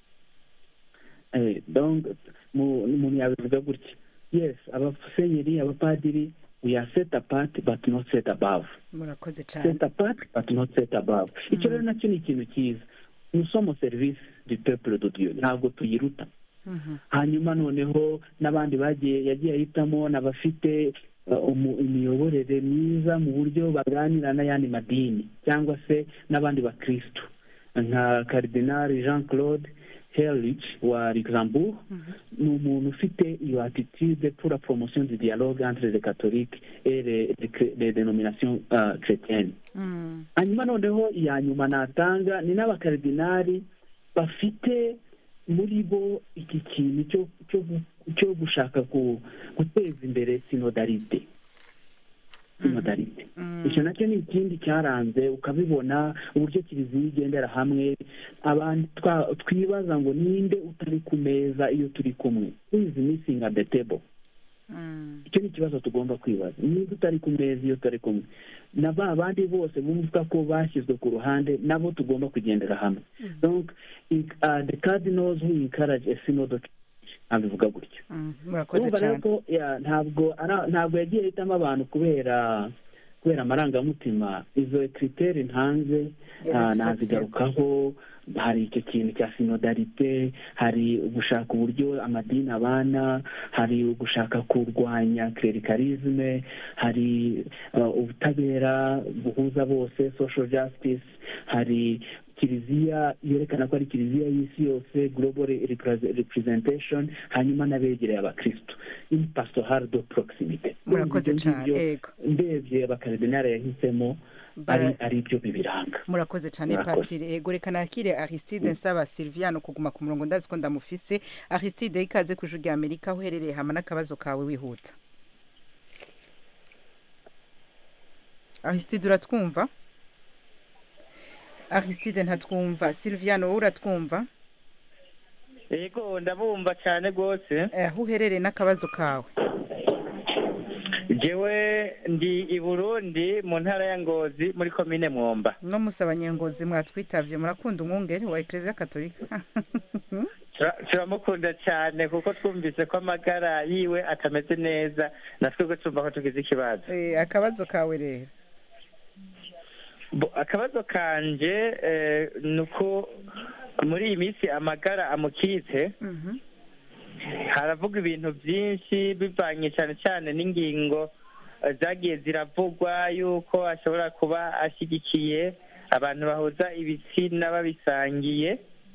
[SPEAKER 4] Donc umuntu yabivuga gutya, yes, abasenyeri, abapadiri, we are set apart but not set above.
[SPEAKER 1] Murakoze cyane.
[SPEAKER 4] Set apart but not set above. Icyo rero nacyo ni ikintu cyiza. Nous sommes au service du peuple de Dieu, ntabwo tuyiruta. Hanyuma noneho n'abandi bagiye yagiye ahitamo n'abafite imiyoborere myiza mu buryo baganira n'ayandi madini cyangwa se n'abandi bakristo, nka Cardinal Jean Claude Herlich wa Luxembourg. Ni umuntu ufite iyo attitude pour la promotion du dialogue entre les catholiques et les, les dénominations uh, chrétiennes. Hanyuma noneho iya nyuma natanga ni n'abakaridinari bafite muri bo iki kintu cyo gushaka guteza imbere sinodalite. Sinodalite icyo nacyo ni ikindi cyaranze, ukabibona uburyo kiliziya igendera hamwe. Abantu twibaza ngo ninde utari ku meza iyo turi kumwe, who is missing at the table? Icyo ni ikibazo tugomba kwibaza, ninde utari ku meza iyo turi kumwe. Na ba bandi bose bumva ko bashyizwe ku ruhande, nabo tugomba kugendera hamwe. Donc uh, the cardinals who encourage a synod abivuga gutyo.
[SPEAKER 1] Murakoze cyane.
[SPEAKER 4] Ntabwo ntabwo yagiye ahitamo abantu kubera kubera amarangamutima. Izo criteri ntanze nazigarukaho. Hari icyo kintu cya sinodalite, hari ugushaka uburyo amadini abana, hari ugushaka kurwanya clericalisme, hari ubutabera buhuza bose, social justice, hari kiliziya yerekana ko ari kiliziya y'isi yose, global representation, hanyuma n'abegereye abakristo, in pastoral de proximité.
[SPEAKER 1] Murakoze cyane.
[SPEAKER 4] Ndebye abakaridinari yahisemo ari ari ibyo bibiranga.
[SPEAKER 1] Murakoze cyane Patiri. Ego reka nakire Aristide Nsaba Silviano kuguma ku murongo, ndazi ko ndamufise. Aristide, ikaze ku Ijwi ry'Amerika, uherereye hama n'akabazo kawe wihuta. Aristide, uratwumva? Aristide ntatwumva. Silviano, uratwumva?
[SPEAKER 11] Ego ndabumva cyane gose.
[SPEAKER 1] Eh, uherereye n'akabazo kawe?
[SPEAKER 11] Jewe ndi i Burundi mu ntara ya Ngozi muri komine Mwomba.
[SPEAKER 1] No musaba Nyengozi mwatwitavye, murakunda umwungeri wa Ecclesia Katolika?
[SPEAKER 11] Turamukunda cyane kuko twumvise ko amagara yiwe atameze neza, natwe tumva ko tugize ikibazo.
[SPEAKER 1] Eh, akabazo kawe rero?
[SPEAKER 11] Akabazo kanje eh, nuko muri iyi minsi amagara amukitse. Mhm. Haravuga ibintu byinshi bivanye cyane cyane n'ingingo zagiye ziravugwa yuko ashobora kuba ashyigikiye abantu bahuza ibitsina babisangiye.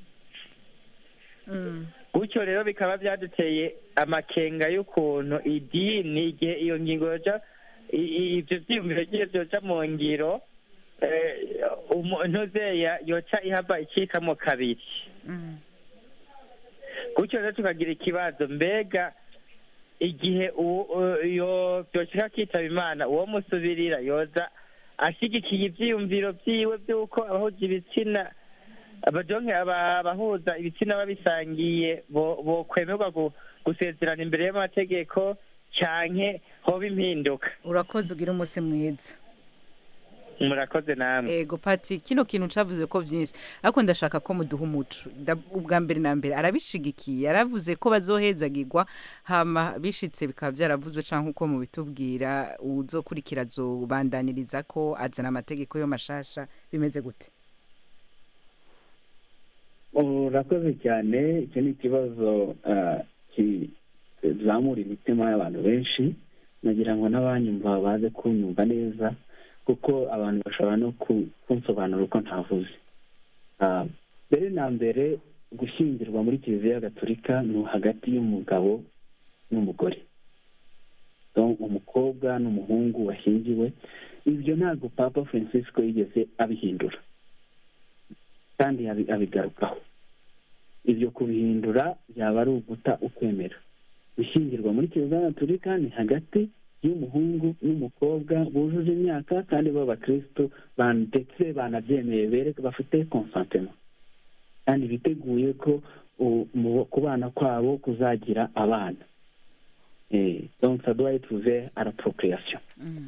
[SPEAKER 11] Gutyo rero bikaba byaduteye amakenga y'ukuntu idini igihe iyo ngingo yoja ibyo byiyumviro byoja mu ngiro ntuzeya yoca ihava icikamo kabiri gutyo rero tukagira ikibazo mbega igihe yoshika kwitaba imana uwo musubirira yoza ashyigikiye ibyiyumviro byiwe by'uko abahuza ibitsina abadonke abahuza ibitsina babisangiye bokwemerwa gusezerana imbere y'amategeko canke hoba impinduka.
[SPEAKER 1] Urakoze ugira umunsi mwiza.
[SPEAKER 11] Murakoze namwe.
[SPEAKER 1] Ego Pati, kino kintu cavuze ko vyinshi ariko ndashaka ko muduha umuco. Ubwa mbere na mbere arabishigikiye, yaravuze ko bazohezagirwa hama bishitse bikaba vyaravuzwe canke uko mu bitubwira uzokurikira zobandaniriza ko azana amategeko yo mashasha bimeze gute?
[SPEAKER 4] Urakoze cyane, icyo ni ikibazo kizamura imitima y'abantu benshi, nagira ngo n'abanyumva baze kunyumva neza kuko abantu bashobora no kunsobanura uko ntavuze. Mbere na mbere gushyingirwa muri Kiliziya Gatolika ni hagati y'umugabo n'umugore, umukobwa n'umuhungu washyingiwe. Ibyo ntabwo Papa Francisco yigeze abihindura kandi abigarukaho. Ibyo kubihindura byaba ari uguta ukwemera. Gushyingirwa muri Kiliziya Gatolika ni hagati y'umuhungu n'umukobwa bujuje imyaka kandi b'abakristo ndetse banabyemeye bereka bafite consentiment kandi biteguye ko kubana kwabo kuzagira abana. Donc ça doit être ouvert à la procréation.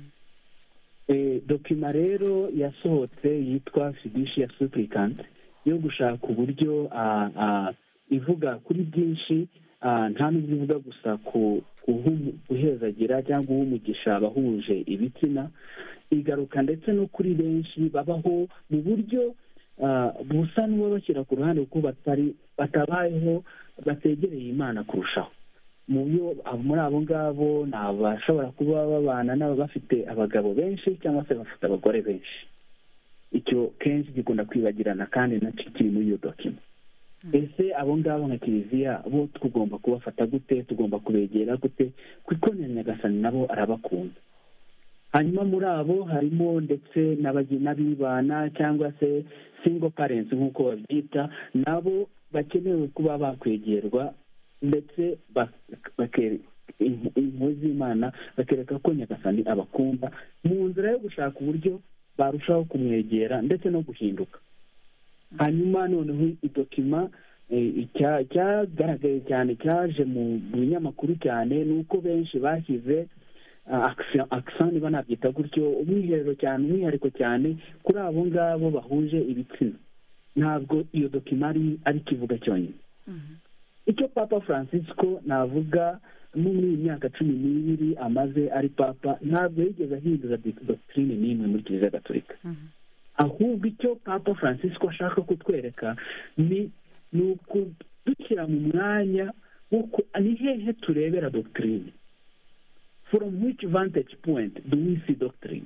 [SPEAKER 4] Dokima rero yasohotse yitwa Fiducia Supplicans yo gushaka uburyo ivuga kuri byinshi, nta n'ubwo ivuga gusa ku guhezagira cyangwa guhumugisha abahuje ibitsina, igaruka ndetse no kuri benshi babaho mu buryo busa n'ubabashyira ku ruhande kuko batari batabayeho bategereye Imana kurushaho. Muri abo ngabo ni abashobora kuba babana n'aba bafite abagabo benshi cyangwa se bafite abagore benshi. Icyo kenshi gikunda kwibagirana kandi nacyo kiri muri iyo dokima. Ese abo ngabo nka Kiliziya bo tugomba kubafata gute, tugomba kubegera gute kuko Nyagasani nabo arabakunda. Hanyuma muri abo harimo ndetse n'abibana cyangwa se single parents nk'uko babyita, nabo bakenewe kuba bakwegerwa ndetse impuhwe z'Imana bakereka ko Nyagasani abakunda mu nzira yo gushaka uburyo barushaho kumwegera ndetse no guhinduka. Hanyuma noneho idokima cyagaragaye cyane cyaje mu binyamakuru cyane ni uko benshi bashyize accent niba nabyita gutyo, umwiherero cyane umwihariko cyane kuri abo ngabo bahuje ibitsina. Ntabwo iyo dokima ari kivuga cyonyine. Icyo Papa Francisco navuga muri iyi myaka cumi n'ibiri amaze ari papa, ntabwo yigeze ahindura doctrine n'imwe muri Kiliziya Gatolika. Ahubwo icyo Papa Francisco ashaka kutwereka ni ukudushyira mu mwanya w'uko ni hehe turebera doctrine. From which vantage point do we see doctrine?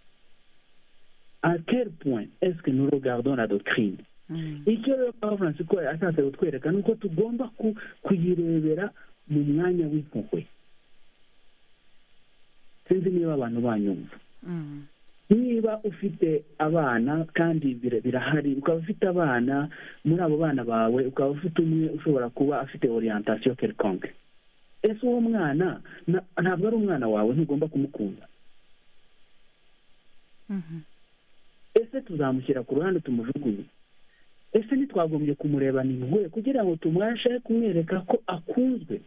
[SPEAKER 4] À quel point est-ce que nous regardons la doctrine? Icyo rero Papa Francisco ashatse kutwereka ni uko tugomba kuyirebera mu mwanya w'impuhwe. Sinzi niba abantu banyumva. Niba ufite abana kandi birahari, ukaba ufite abana, muri abo bana bawe ukaba ufite umwe ushobora kuba afite orientation quelconque, ese uwo mwana ntabwo ari umwana wawe, ntugomba kumukunda. Ese tuzamushyira ku ruhande tumujugunye? Ese ntitwagombye kumurebana impuhwe kugira ngo tumwashe kumwereka ko akunzwe?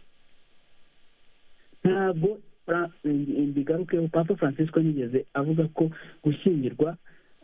[SPEAKER 4] Ntabwo bigarukeho Papa Francisco yigeze avuga ko gushyingirwa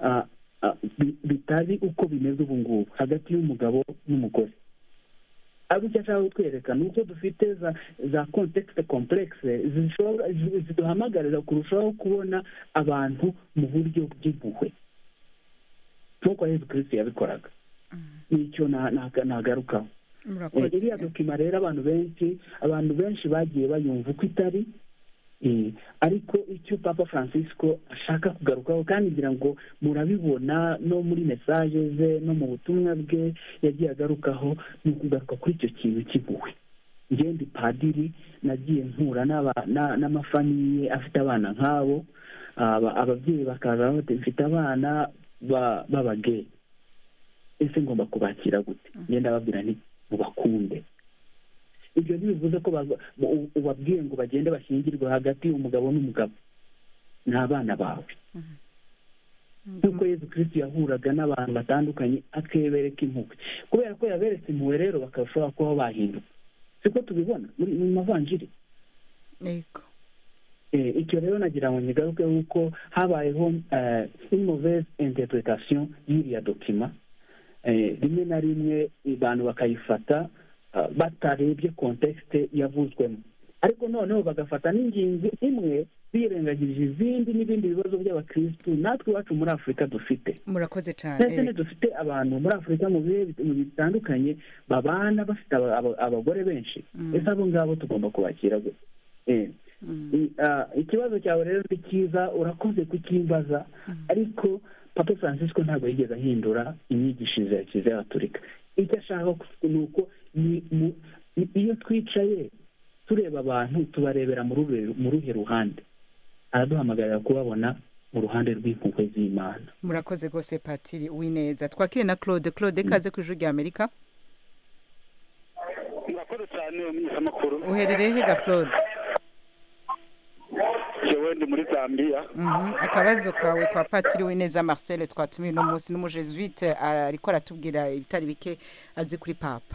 [SPEAKER 4] bitari uko bimeze ubu ngubu hagati y'umugabo n'umugore. Abo icyo ashaka kutwereka ni uko dufite za contexte complexe ziduhamagarira kurushaho kubona abantu mu buryo bw'impuhwe nk'uko Yesu Kristo yabikoraga. Nicyo nagarukaho. Iriya dokima rero abantu benshi abantu benshi bagiye bayumva uko itari, ariko icyo Papa Francisco ashaka kugarukaho kandi ngira ngo murabibona no muri message ze no mu butumwa bwe yagiye agarukaho, ni ukugaruka kuri icyo kintu cy'impuhwe. Njye ndi padiri, nagiye mpura n'amafamiye afite abana nk'abo, ababyeyi bakaza bafite abana b'abageye ese ngomba kubakira gute? ngenda babwira nti mubakunde. ibyo ntibivuze ko ubabwiye ngo bagende bashyingirwe hagati umugabo n'umugabo, ni abana bawe. nk'uko Yezu Kristo yahuraga n'abantu batandukanye akebereka impuhwe, kubera ko yaberetse impuhwe rero bakashobora kuba bahinduka. siko tubibona mu mavanjiri.
[SPEAKER 1] yego
[SPEAKER 4] icyo rero nagira ngo nyigaruke yuko habayeho une mauvaise interpretation y'iriya dokima. rimwe na rimwe abantu bakayifata batarebye contexte yavuzwemo, ariko noneho bagafata n'ingingo imwe birengagije izindi n'ibindi bibazo by'abakristu natwe iwacu muri Afurika dufite.
[SPEAKER 1] murakoze cyane.
[SPEAKER 4] ndetse dufite abantu muri Afurika mu bihe bitandukanye babana bafite abagore benshi. ese abo ngabo tugomba kubakira gute? ikibazo cyawe rero ni cyiza, urakoze kukimbaza, ariko Papa Francisco ntabwo yigeze ahindura imyigishirize ya Kiliziya Gatolika. icyo ashaka ni uko iyo twicaye tureba abantu tubarebera mu ruhe ruhande, araduhamagarira kubabona mu ruhande rw'impuhwe z'Imana.
[SPEAKER 1] murakoze rwose Patiri Uwineza. twakire na Claude. Claude kaze ku Ijwi rya Amerika.
[SPEAKER 3] murakoze cyane umunyamakuru.
[SPEAKER 1] uherereye he ga Claude?
[SPEAKER 3] jewe ndi muri Zambia.
[SPEAKER 1] akabazo kawe kwa Patiri Uwineza Marcel twatumiye uno munsi n'umujesuite ariko aratubwira ibitari bike azi kuri Papa.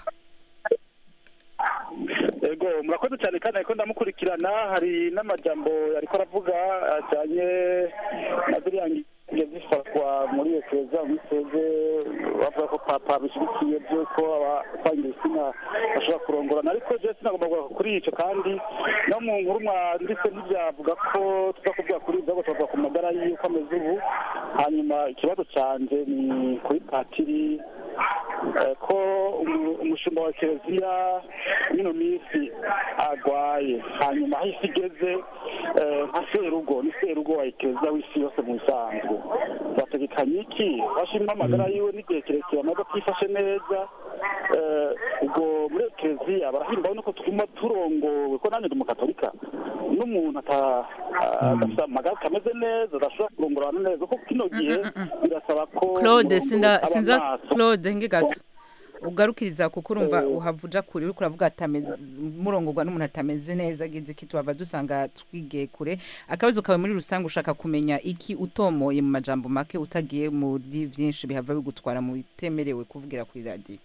[SPEAKER 3] Ego murakoze cyane kandi ariko ndamukurikirana, hari n'amajambo ariko aravuga ajyanye na ziriya ngingo zifatwa muri Eklezia Miseze, bavuga ko Papa bishyigikiye by'uko abapangirisinya bashobora kurongorana, ariko je sinagomba kuvuga kuri icyo, kandi no mu nkuru mwanditse ntibyavuga ko tuza kuvuga kuri ibyo, ahubwo tuvuga ku magara y'uko ameze ubu. hanyuma ikibazo cyanjye ni kuri Patiri ko umushumba wa Kiliziya ino minsi agwaye, hanyuma aho isi igeze nka serugo ni serugo wa Kiliziya w'isi yose mu bisanzwe, bategekanye iki? bashima amagara yiwe n'igihe kirekire amaze atifashe neza. ubwo muri Kiliziya barahimbaho nuko tuguma turongowe, ko nanjye ndi umukatolika, n'umuntu adafite amagara kameze neza adashobora kurongorana neza, kuko kino gihe birasaba ko
[SPEAKER 1] Claude sinza Claude nge gato ugarukiriza kuko urumva uhavuja kure uri kuravuga atameze murongorwa n'umuntu atameze neza gize ki tuva dusanga twigeye kure. akabazo kawe muri rusange ushaka kumenya iki utomoye mu majambo make utagiye muri byinshi bihava bigutwara mu bitemerewe kuvugira kuri radio?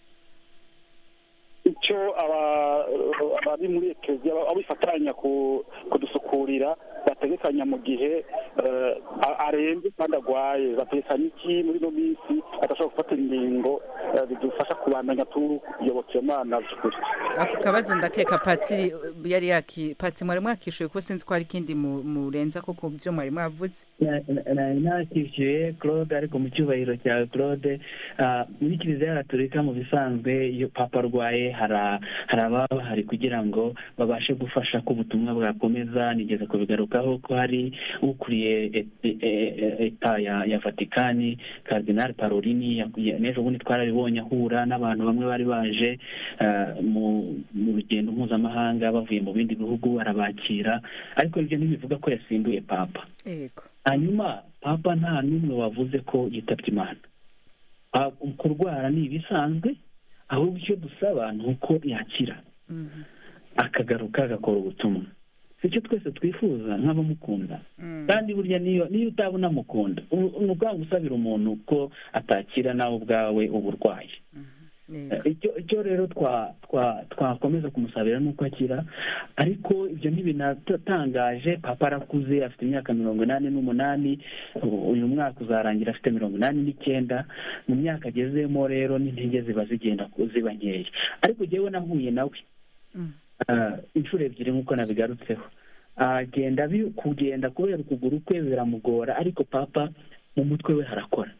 [SPEAKER 3] icyo abari muri Eklezia abifatanya kudusukurira bategekanya mu gihe arembye kandi agwaye, bategekanya iki muri no minsi adashobora gufata ingingo bidufasha kubandanya tuyobokera Imana by'ukuri?
[SPEAKER 1] ako kabazo ndakeka Patiri yari yaki Patiri mwari mwakishuye ko sinzi ko hari kindi murenza ko ku byo mwari mwavuze.
[SPEAKER 4] nakishyuye Claude, ariko mu cyubahiro cyawe Claude, muri Kiliziya Gatolika mu bisanzwe iyo Papa arwaye hari ababa hari kugira ngo babashe gufasha ko ubutumwa bwakomeza. nigeze kubigarukaho ko hari ukuriye eta ya Vatikani Cardinal Parolini, n'ejo bundi twarabibonye ahura n'abantu bamwe bari baje mu rugendo mpuzamahanga bavuye mu bindi bihugu, arabakira, ariko ibyo ntibivuga ko yasimbuye Papa. hanyuma Papa nta n'umwe wavuze ko yitabye Imana. kurwara ni ibisanzwe, ahubwo icyo dusaba ni uko yakira akagaruka agakora ubutumwa. sicyo twese twifuza nk'abamukunda, kandi burya niyo niyo utabona mukunda ni ubwangu usabira umuntu ko atakira nawe ubwawe uburwayi. icyo rero twakomeza kumusabira nuko akira, ariko ibyo ntibinatangaje. Papa arakuze, afite imyaka mirongo inani n'umunani, uyu mwaka uzarangira afite mirongo inani n'icyenda. mu myaka agezemo rero n'intege ziba zigenda ziba nkeya, ariko jyewe nahuye nawe inshuro ebyiri nk'uko nabigarutseho. agenda kugenda kubera ukuguru kwe biramugora, ariko Papa mu mutwe we harakora.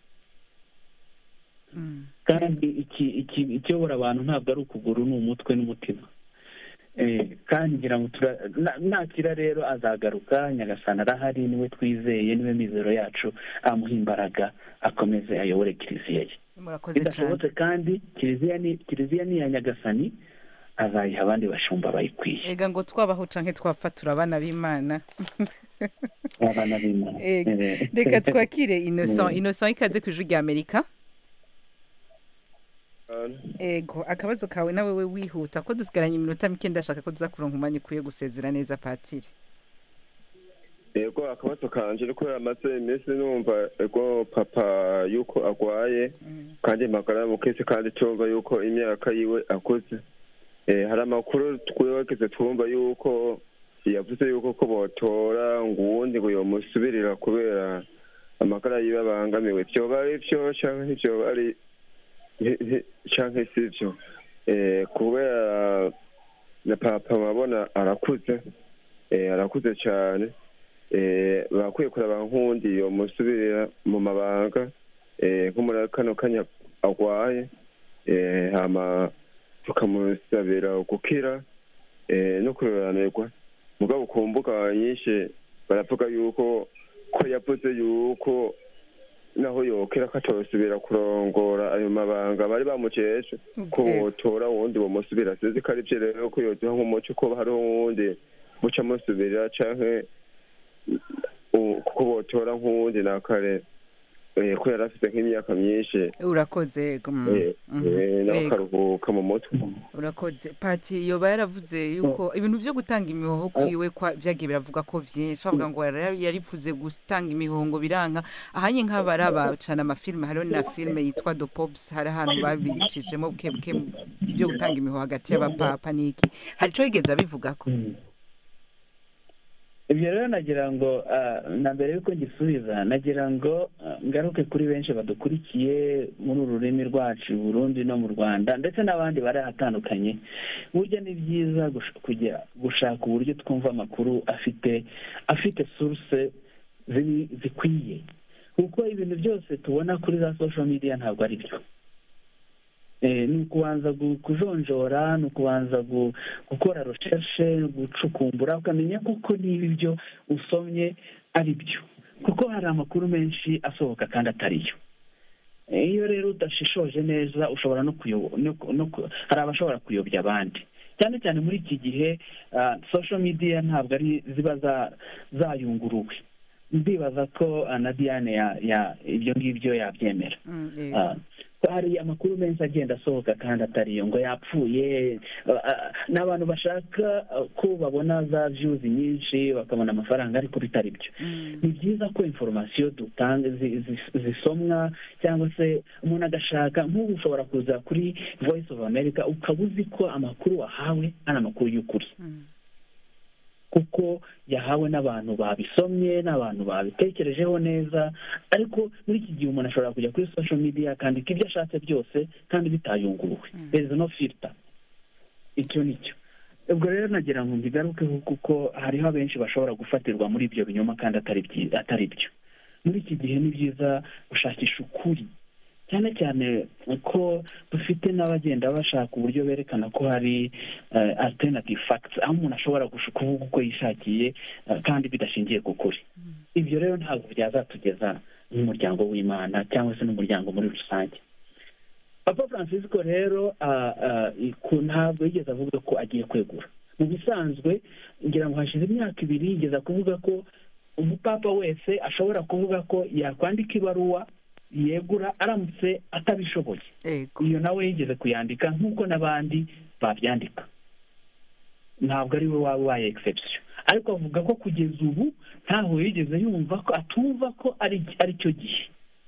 [SPEAKER 4] kandi ikiyobora abantu ntabwo ari ukuguru, ni umutwe n'umutima. kandi ngira ngo nakira rero azagaruka. Nyagasani arahari, niwe twizeye, niwe mizero yacu, amuha imbaraga akomeze ayobore Kiliziya ye. bidashobotse kandi Kiliziya ni Kiliziya ni iya Nyagasani, azayiha abandi bashumba bayikwiye.
[SPEAKER 1] ega ngo twabaho canke twapfa turabana b'Imana.
[SPEAKER 4] abana b'Imana.
[SPEAKER 1] Reka twakire Innocent. Innocent, ikaze ku Ijwi rya Amerika. Ego, akabazo kawe nawe we wihuta ko dusigaranye iminota mike, ndashaka ko tuza kuronka umwanya ukwiye gusezera neza Patiri.
[SPEAKER 12] Ego, akabazo kanje ni kubera amaze iminsi numva ego papa yuko agwaye kandi magara mukese kandi tumva yuko imyaka yiwe akuze. Eh, hari amakuru twegeze twumva yuko yavuze yuko ko botora nguwundi ngo yomusubirira kubera amagara yiwe abangamiwe. Vyoba ari vyo canke ivyo ari canke sivyo? Eh, kubera na papa mabona arakuze, eh, arakuze cyane. Eh, bakwiye kuraba nkundi yomusubirira mu mabanga, eh, nko muri kano kanya agwaye, eh, hama tukamusabira gukira, eh, no kuroranirwa. Mugabo ku mbuga nyinshi baravuga yuko ko yavuze yuko naho yokera katosubira kurongora ayo mabanga bari bamuceje ko botora wundi bomusubira. Sizi ko ari vyo rero ko yoduha nk'umuco ko hari wundi buca musubira canke kuko botora nk'uwundi na kare ko yari afite nk'imyaka myinshi.
[SPEAKER 1] Urakoze
[SPEAKER 12] nawe akaruhuka mu mutwe.
[SPEAKER 1] Urakoze. Pati yoba yaravuze yuko ibintu byo gutanga imihoho kwiwe vyagiye biravuga ko vyinshi, bavuga ngo yarivuze gutanga imihoho ngo biranka. Ahanye nk'abaraba cana amafilme, hariho na filme yitwa The Pops, hari ahantu babicijemo bukebuke byo gutanga imihoho hagati y'abapapa n'iki. Hari ico yigeze abivugako?
[SPEAKER 4] Ibyo rero nagira ngo na mbere yuko ngisubiza nagira ngo ngaruke kuri benshi badukurikiye muri ururimi rwacu Burundi no mu Rwanda ndetse n'abandi bari ahatandukanye. Burya ni byiza kujya gushaka uburyo twumva amakuru afite afite source zikwiye, kuko ibintu byose tubona kuri za social media ntabwo ari byo. ni ukubanza kujonjora, ni ukubanza gukora recherche, gucukumbura ukamenya koko niba ibyo usomye ari byo, kuko hari amakuru menshi asohoka kandi atariyo. Iyo rero udashishoje neza ushobora no kuyoba, hari abashobora kuyobya abandi, cyane cyane muri iki gihe social media ntabwo ari ziba zayunguruwe. Ndibaza ko na Diane ya ibyo ngibyo yabyemera. Hari amakuru menshi agenda asohoka kandi atariyo, ngo yapfuye, n'abantu bashaka ko babona za views nyinshi bakabona amafaranga ariko bitari byo. Ni byiza ko information dutanga zisomwa, cyangwa se umuntu agashaka, nk'ubu ushobora kuza kuri Voice of America ukabuzi ko amakuru wahawe ari amakuru y'ukuri, kuko yahawe n'abantu babisomye, n'abantu babitekerejeho neza. Ariko muri iki gihe umuntu ashobora kujya kuri social media kandi ibyo ashatse byose kandi bitayunguruwe. There is no filter. Icyo nicyo. Ubwo rero nagira ngo ngigarukeho, kuko hariho abenshi bashobora gufatirwa muri ibyo binyoma kandi atari atari byo. Muri iki gihe ni byiza gushakisha ukuri, cyane cyane ko dufite n'abagenda bashaka uburyo berekana ko hari alternative facts, aho umuntu ashobora kuvuga uko yishakiye kandi bidashingiye ku kuri. Ibyo rero ntabwo byazatugeza n'umuryango w'Imana cyangwa se n'umuryango muri rusange. Papa Francisco rero ntabwo yigeze avuga ko agiye kwegura. Mu bisanzwe ngira ngo hashize imyaka ibiri yigeze kuvuga ko umupapa wese ashobora kuvuga ko yakwandika ibaruwa yegura aramutse atabishoboye. Iyo nawe yigeze kuyandika nk'uko n'abandi babyandika, ntabwo ari we waba waye exception. Ariko avuga ko kugeza ubu ntaho yigeze yumva ko atumva ko ari ari cyo gihe,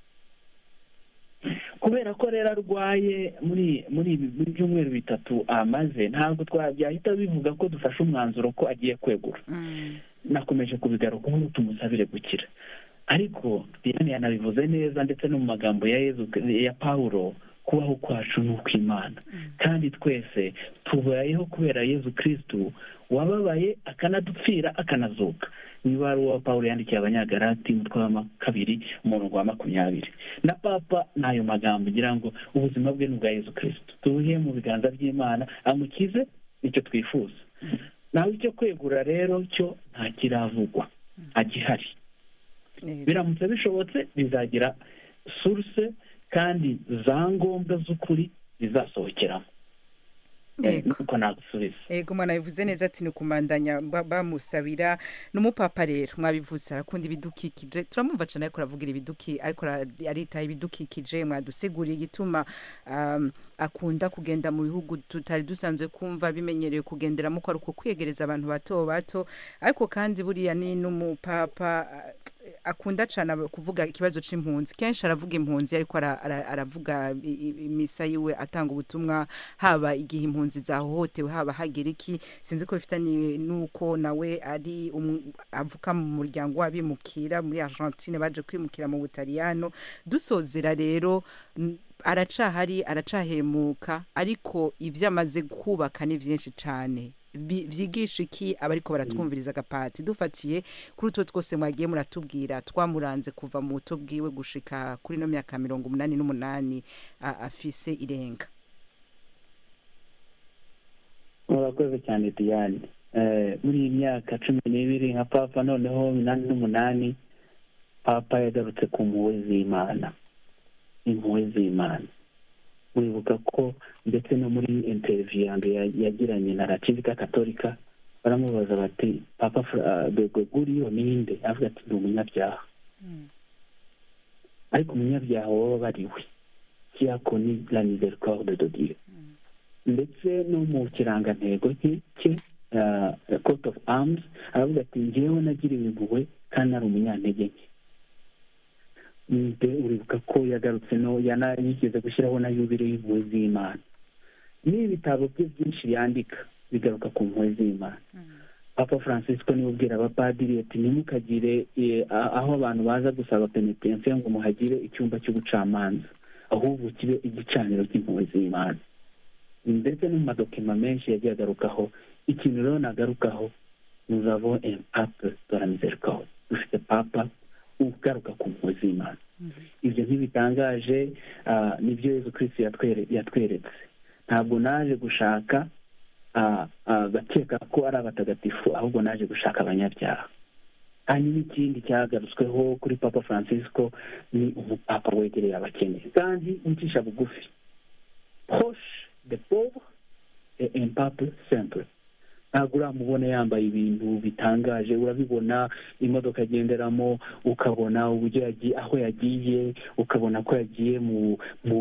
[SPEAKER 4] kubera ko rero arwaye muri muri muri byumweru bitatu amaze, ntabwo twabyahita bivuga ko dufashe umwanzuro ko agiye kwegura. Nakomeje kubigaruka ubu tumusabire gukira. Ariko Diane yanabivuze neza ndetse no mu magambo ya Yezu ya Paulo, kubaho kwacu ni ukw'Imana, kandi twese tubayeho kubera Yezu Kristo wababaye akanadupfira akanazuka. Niba ari uwa Paulo yandikiye Abanyagalati umutwe wa kabiri umurongo wa makumyabiri. Na Papa n'ayo magambo ngira ngo ubuzima bwe n'ubwa Yezu Kristo tubuhe mu biganza by'Imana amukize, icyo twifuza. Naho icyo kwegura rero cyo nta kiravugwa agihari. Biramutse bishobotse bizagira source kandi za ngombwa z'ukuri bizasohokeramo. uko nagusubiza
[SPEAKER 1] yego mwana bivuze neza ati ni kumandanya bamusabira n'umupapa rero mwabivuze arakunda ibidukikije turamumva cyane ariko aravugira ibiduki ariko aritaye ibidukikije mwadusiguriye igituma um, akunda kugenda mu bihugu tutari dusanzwe kumva bimenyereye kugenderamo ko ari uko kwegereza abantu bato bato ariko kandi buriya ni n'umupapa akunda cyane kuvuga ikibazo c'impunzi kenshi aravuga impunzi ariko aravuga imisa yiwe atanga ubutumwa haba igihe impunzi zahohotewe haba hagira iki sinzi ko bifitanye nuko nawe ari um, avuka mu muryango w'abimukira muri Argentine baje kwimukira mu Butaliyano dusozera rero aracahari aracahemuka ariko ivyo amaze kubaka ni vyinshi cyane vyigisha iki abariko baratwumviriza agapati dufatiye kuri utwo twose mwagiye muratubwira twamuranze kuva mu buto bwiwe gushika kuri no myaka mirongo umunani n'umunani afise irenga.
[SPEAKER 4] Murakoze cyane Diane. Eh muri iyi myaka cumi n'ibiri nka papa noneho minani n'umunani papa yagarutse ku mpuhwe z'Imana. Impuhwe z'Imana. Wibuka ko ndetse no muri interview yambere yagiranye na Rativika Katolika baramubaza bati papa Gregoriyo ninde avuga ati ndi umunyabyaha mm. ariko umunyabyaha waba bariwe kiakoni la miséricorde de Dieu mm. ndetse no mu kirangantego cye uh, coat of arms aravuga ati njyewe nagiriwe impuhwe kandi ari umunyantege nke. Mbe uribuka ko yagarutse no yanayigeze gushyiraho na yubire y'impuhwe z'Imana. N'ibitabo bye byinshi yandika bigaruka ku mpuhwe z'Imana. Mm. Papa Francisco niwe ubwira abapadiri ati nimukagire e, aho abantu baza gusaba penitence ngo muhagire icyumba cy'ubucamanza ahubwo kibe igicaniro cy'impuhwe z'Imana. Ndetse no mu madokima menshi yagiye agarukaho ikintu rero nagarukaho nous avons un pape de la miséricorde. Dufite papa ugaruka ku mpuhwe z'Imana. Ibyo ntibitangaje uh, nibyo Yesu Kristo yatweretse. Ntabwo naje gushaka bakeka uh, uh, ko ari abatagatifu ahubwo naje gushaka abanyabyaha. Hanyuma ikindi cyagarutsweho kuri Papa Francisco ni umupapa wegereye abakene kandi ucisha bugufi. Proche des pauvres et un peuple simple. Ntabwo uramubona yambaye ibintu bitangaje urabibona imodoka agenderamo ukabona uburyo aho yagiye ukabona ko yagiye mu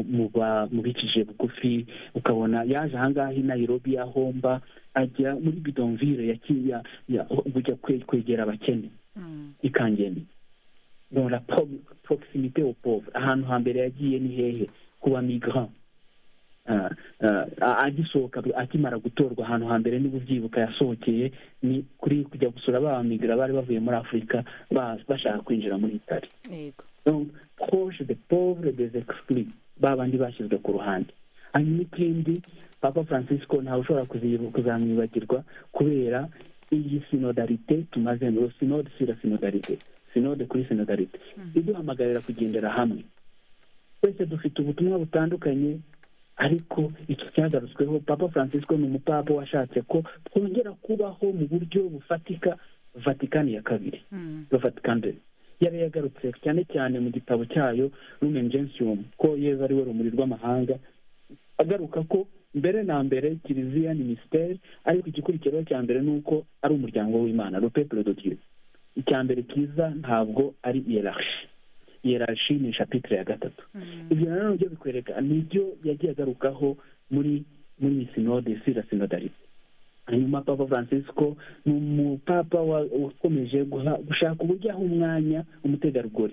[SPEAKER 4] mu bicishije bugufi ukabona yaje ahangaha i Nairobi ahomba ajya muri bidonville yakiya bujya kwegera abakene mm. ikangeni dans la proximité aux pauvres ahantu hambere yagiye ni hehe kuba migrant Uh, uh, agisohoka akimara gutorwa ahantu hambere niba uvyibuka yasohokeye ni kuri kujya gusura b'abamigra bari bavuye muri Afrika bashaka kwinjira muri Italy. Yego. Donc proche des pauvres des exclus babandi bashyizwe ku ruhande. Hanyuma ikindi Papa Francisco ntawe ushobora kuzamwibagirwa kubera iyi synodalité tumaze no synode sur la synodalité synode kuri synodalité mm. iduhamagarira kugendera hamwe. Twese dufite ubutumwa butandukanye ariko iki cyagarutsweho Papa Francisco ni umupapa washatse ko twongera kubaho mu buryo bufatika Vatikani ya kabiri mm. Vatikani yari yagarutse cyane cyane mu gitabo cyayo Lumen Gentium ko Yesu ari we rumuri rw'amahanga agaruka ko mbere na mbere kiliziya ni mystère ariko igikurikiraho cya mbere nuko ari umuryango w'Imana le peuple de Dieu. Icya mbere kiza ntabwo ari hierarchie hierarchie ni chapitre ya gatatu. Ibyo rero byo bikwereka nibyo yagiye agarukaho muri muri synode sur la synodalité. Hanyuma Papa Francisco ni umupapa wakomeje gushaka uburyo aho umwanya umutegarugori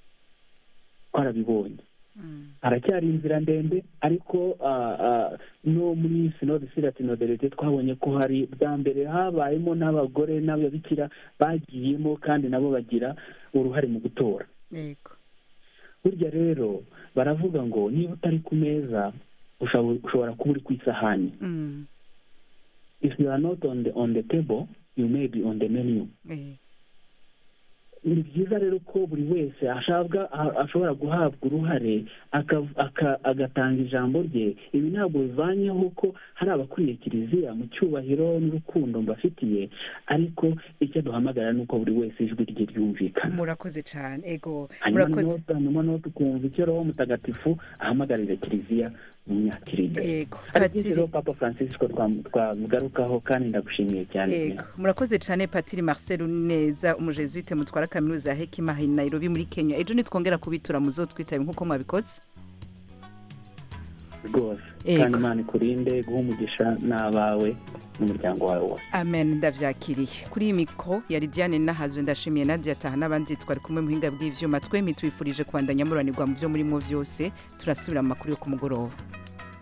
[SPEAKER 4] twarabibonye. Haracyari inzira ndende ariko no muri synode sur la synodalité twabonye ko hari bwa mbere habayemo n'abagore n'ababikira bagiyemo kandi nabo bagira uruhare mu gutora. Yego. Burya rero baravuga ngo niba utari ku meza ushobora kuba uri ku isahani. Mm. If you are not on the on the table, you may be on the menu. Mm. Ni byiza rero ko buri wese ashabwa ashobora guhabwa uruhare agatanga ijambo rye. Ibi ntabwo bivanyeho ko hari abakuriye kiliziya mu cyubahiro n'urukundo mbafitiye ariko icyo duhamagara nuko buri wese ijwi rye ryumvikana.
[SPEAKER 1] Murakoze cyane ego
[SPEAKER 4] murakoze. Hanyuma no tukumva icyo Roho Mutagatifu ahamagarira kiliziya mu myaka iri imbere
[SPEAKER 1] yego
[SPEAKER 4] hari byinshi rero papa francisco twamugarukaho kandi ndagushimiye cyane
[SPEAKER 1] yego murakoze cyane patiri Marcel Neza umujesuite mutwara kaminuza ya Hekima i Nairobi muri Kenya ejo nitwongera kubitura muzotwitabe nkuko mwabikoze
[SPEAKER 4] rwose kandi Imana ikurinde guha umugisha n'abawe n'umuryango wawe wose
[SPEAKER 1] amen ndavyakiriye kuri iyi mikro yari Diane Nahazwe ndashimiye Nadia Taha n'abandi twari kumwe muhinga bw'ivyuma twemi twifurije kwandanya muranirwa mu byo murimo vyose turasubira mu makuru yo ku mugoroba